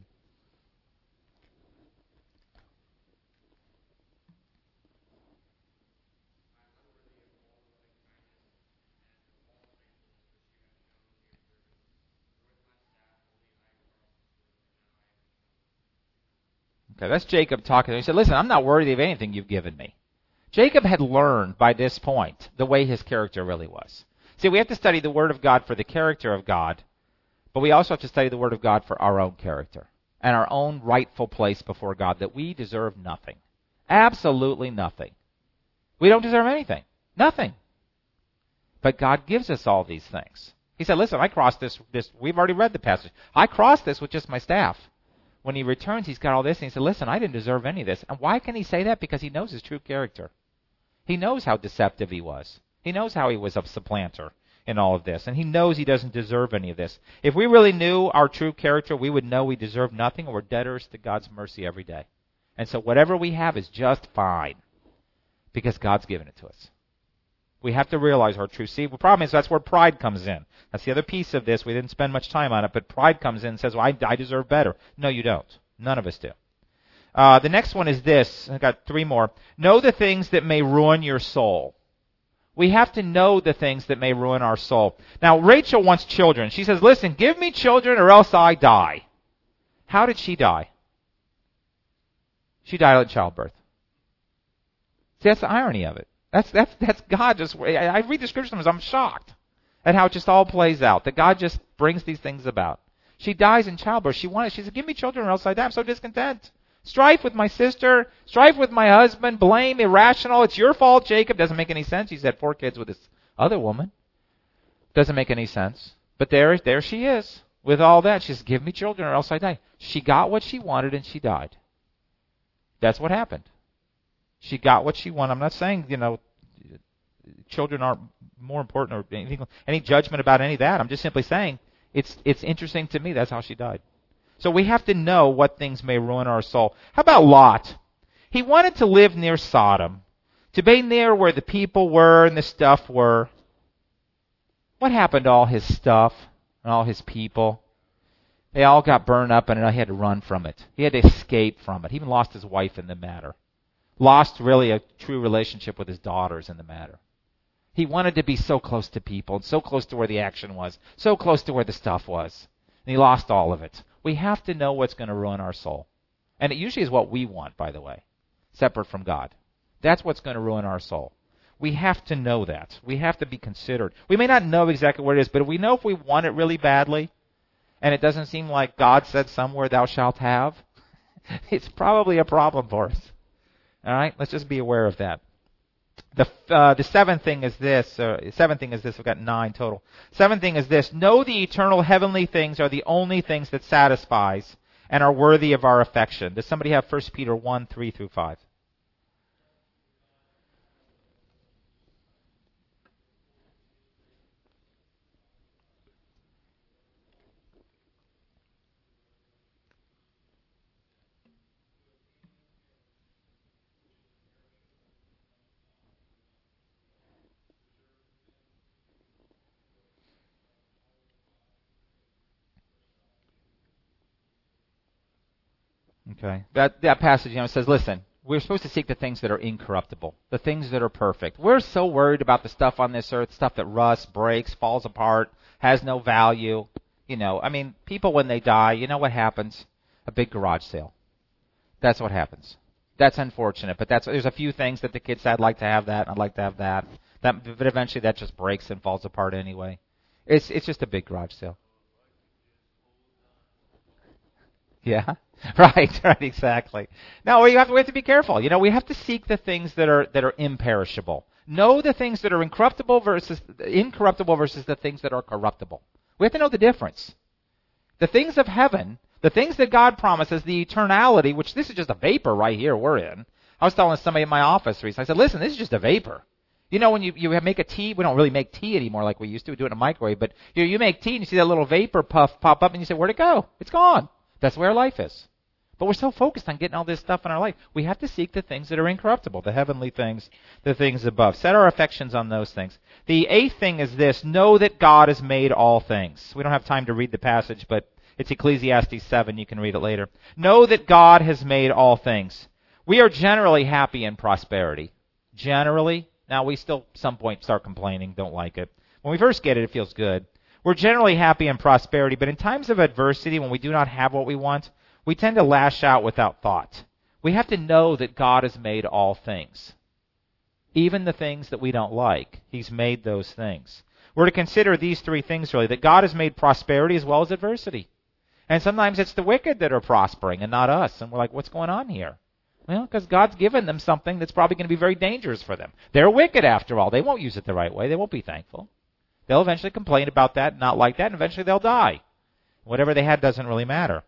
[SPEAKER 1] Okay, that's Jacob talking. He said, listen, I'm not worthy of anything you've given me. Jacob had learned by this point the way his character really was. See, we have to study the Word of God for the character of God, but we also have to study the Word of God for our own character and our own rightful place before God, that we deserve nothing. Absolutely nothing. We don't deserve anything. Nothing. But God gives us all these things. He said, listen, I crossed this, this, we've already read the passage. I crossed this with just my staff. When he returns, he's got all this, and he said, listen, I didn't deserve any of this. And why can he say that? Because he knows his true character. He knows how deceptive he was. He knows how he was a supplanter in all of this. And he knows he doesn't deserve any of this. If we really knew our true character, we would know we deserve nothing, and we're debtors to God's mercy every day. And so whatever we have is just fine, because God's given it to us. We have to realize our true. See, the problem is that's where pride comes in. That's the other piece of this. We didn't spend much time on it, but pride comes in and says, well, I, I deserve better. No, you don't. None of us do. Uh, the next one is this. I've got three more. Know the things that may ruin your soul. We have to know the things that may ruin our soul. Now, Rachel wants children. She says, listen, give me children or else I die. How did she die? She died at childbirth. See, that's the irony of it. That's that's that's God just. I read the scriptures and I'm shocked at how it just all plays out. That God just brings these things about. She dies in childbirth. She wanted. She said, "Give me children, or else I die. I'm so discontent. Strife with my sister. Strife with my husband. Blame, irrational. It's your fault, Jacob." Doesn't make any sense. He's had four kids with this other woman. Doesn't make any sense. But there, there she is with all that. She says, "Give me children, or else I die." She got what she wanted, and she died. That's what happened. She got what she wanted. I'm not saying, you know, children aren't more important or anything, any judgment about any of that. I'm just simply saying it's it's interesting to me that's how she died. So we have to know what things may ruin our soul. How about Lot? He wanted to live near Sodom, to be near where the people were and the stuff were. What happened to all his stuff and all his people? They all got burned up, and he had to run from it. He had to escape from it. He even lost his wife in the matter. Lost really a true relationship with his daughters in the matter. He wanted to be so close to people, and so close to where the action was, so close to where the stuff was. And he lost all of it. We have to know what's going to ruin our soul. And it usually is what we want, by the way, separate from God. That's what's going to ruin our soul. We have to know that. We have to be considered. We may not know exactly what it is, but if we know if we want it really badly, and it doesn't seem like God said somewhere, thou shalt have, it's probably a problem for us. All right, let's just be aware of that. The uh, the seventh thing is this. Uh, seventh thing is this. We've got nine total. Seventh thing is this. Know the eternal heavenly things are the only things that satisfies and are worthy of our affection. Does somebody have First Peter one, three through five? Okay. That that passage, you know, says, listen, we're supposed to seek the things that are incorruptible, the things that are perfect. We're so worried about the stuff on this earth, stuff that rusts, breaks, falls apart, has no value. You know, I mean, people when they die, you know what happens? A big garage sale. That's what happens. That's unfortunate, but that's there's a few things that the kids say, I'd like to have that, I'd like to have that. That, but eventually that just breaks and falls apart anyway. It's it's just a big garage sale. Yeah, right, right, exactly. No, we have, to, we have to be careful. You know, we have to seek the things that are that are imperishable. Know the things that are incorruptible versus incorruptible versus the things that are corruptible. We have to know the difference. The things of heaven, the things that God promises, the eternality, which this is just a vapor right here we're in. I was telling somebody in my office recently, I said, listen, this is just a vapor. You know, when you, you make a tea, we don't really make tea anymore like we used to. We do it in a microwave. But you, know, you make tea and you see that little vapor puff pop up and you say, where'd it go? It's gone. That's where life is. But we're so focused on getting all this stuff in our life. We have to seek the things that are incorruptible, the heavenly things, the things above. Set our affections on those things. The eighth thing is this: know that God has made all things. We don't have time to read the passage, but it's Ecclesiastes seven. You can read it later. Know that God has made all things. We are generally happy in prosperity. Generally. Now, we still at some point start complaining, don't like it. When we first get it, it feels good. We're generally happy in prosperity, but in times of adversity, when we do not have what we want, we tend to lash out without thought. We have to know that God has made all things. Even the things that we don't like, He's made those things. We're to consider these three things, really, that God has made prosperity as well as adversity. And sometimes it's the wicked that are prospering and not us. And we're like, what's going on here? Well, because God's given them something that's probably going to be very dangerous for them. They're wicked after all. They won't use it the right way. They won't be thankful. They'll eventually complain about that, not like that, and eventually they'll die. Whatever they had doesn't really matter.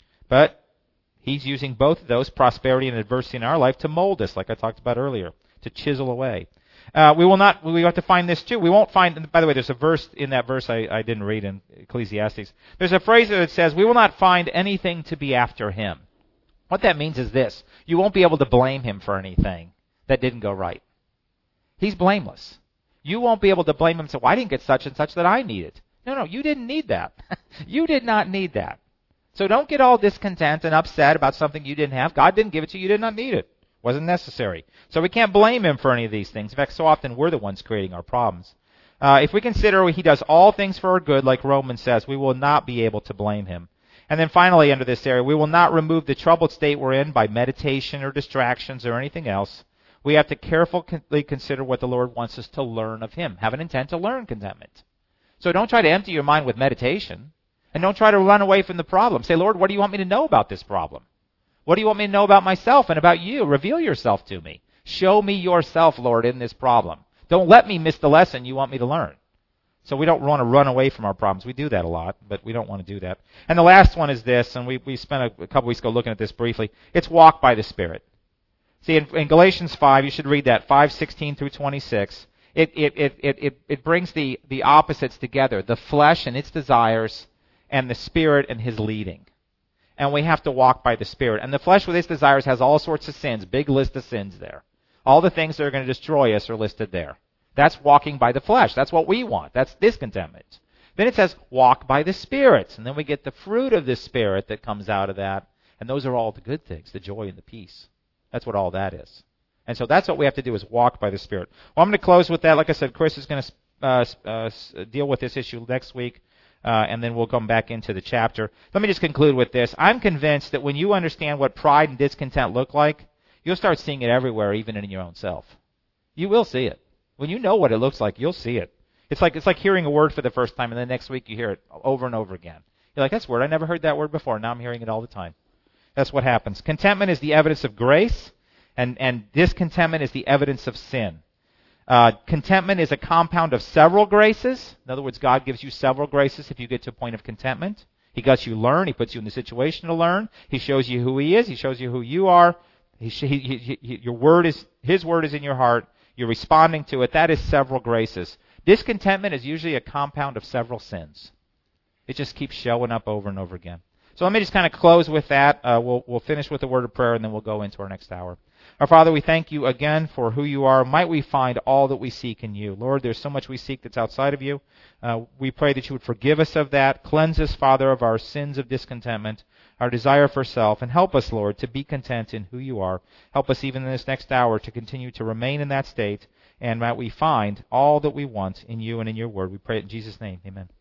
[SPEAKER 1] But He's using both of those, prosperity and adversity in our life, to mold us, like I talked about earlier, to chisel away. Uh, we will not, we have to find this too. We won't find, by the way, there's a verse in that verse I, I didn't read in Ecclesiastes. There's a phrase that says, we will not find anything to be after Him. What that means is this: you won't be able to blame Him for anything that didn't go right. He's blameless. You won't be able to blame Him and say, well, I didn't get such and such that I needed. No, no, you didn't need that. You did not need that. So don't get all discontent and upset about something you didn't have. God didn't give it to you. You did not need it. It wasn't necessary. So we can't blame Him for any of these things. In fact, so often we're the ones creating our problems. Uh, if we consider He does all things for our good, like Romans says, we will not be able to blame Him. And then finally, under this area, we will not remove the troubled state we're in by meditation or distractions or anything else. We have to carefully consider what the Lord wants us to learn of Him. Have an intent to learn contentment. So don't try to empty your mind with meditation. And don't try to run away from the problem. Say, Lord, what do you want me to know about this problem? What do you want me to know about myself and about you? Reveal yourself to me. Show me yourself, Lord, in this problem. Don't let me miss the lesson you want me to learn. So we don't want to run away from our problems. We do that a lot, but we don't want to do that. And the last one is this, and we, we spent a, a couple weeks ago looking at this briefly. It's walk by the Spirit. See, in, in Galatians five, you should read that, five sixteen through twenty-six. It, it, it, it, it, it brings the, the opposites together, the flesh and its desires, and the Spirit and His leading. And we have to walk by the Spirit. And the flesh with its desires has all sorts of sins, big list of sins there. All the things that are going to destroy us are listed there. That's walking by the flesh. That's what we want. That's discontentment. Then it says, walk by the Spirit. And then we get the fruit of the Spirit that comes out of that. And those are all the good things, the joy and the peace. That's what all that is. And so that's what we have to do, is walk by the Spirit. Well, I'm going to close with that. Like I said, Chris is going to uh, uh, deal with this issue next week. Uh, and then we'll come back into the chapter. Let me just conclude with this. I'm convinced that when you understand what pride and discontent look like, you'll start seeing it everywhere, even in your own self. You will see it. When you know what it looks like, you'll see it. It's like it's like hearing a word for the first time, and then next week you hear it over and over again. You're like, that's a word. I never heard that word before. Now I'm hearing it all the time. That's what happens. Contentment is the evidence of grace, and, and discontentment is the evidence of sin. Uh, contentment is a compound of several graces. In other words, God gives you several graces if you get to a point of contentment. He lets you learn. He puts you in the situation to learn. He shows you who He is. He shows you who you are. He, he, he, he, your word is His word is in your heart. You're responding to it. That is several graces. Discontentment is usually a compound of several sins. It just keeps showing up over and over again. So let me just kind of close with that. Uh, we'll, we'll finish with a word of prayer, and then we'll go into our next hour. Our Father, we thank You again for who You are. Might we find all that we seek in You. Lord, there's so much we seek that's outside of You. Uh, we pray that You would forgive us of that. Cleanse us, Father, of our sins of discontentment, our desire for self, and help us, Lord, to be content in who You are. Help us even in this next hour to continue to remain in that state, and might we find all that we want in You and in Your word. We pray it in Jesus' name. Amen.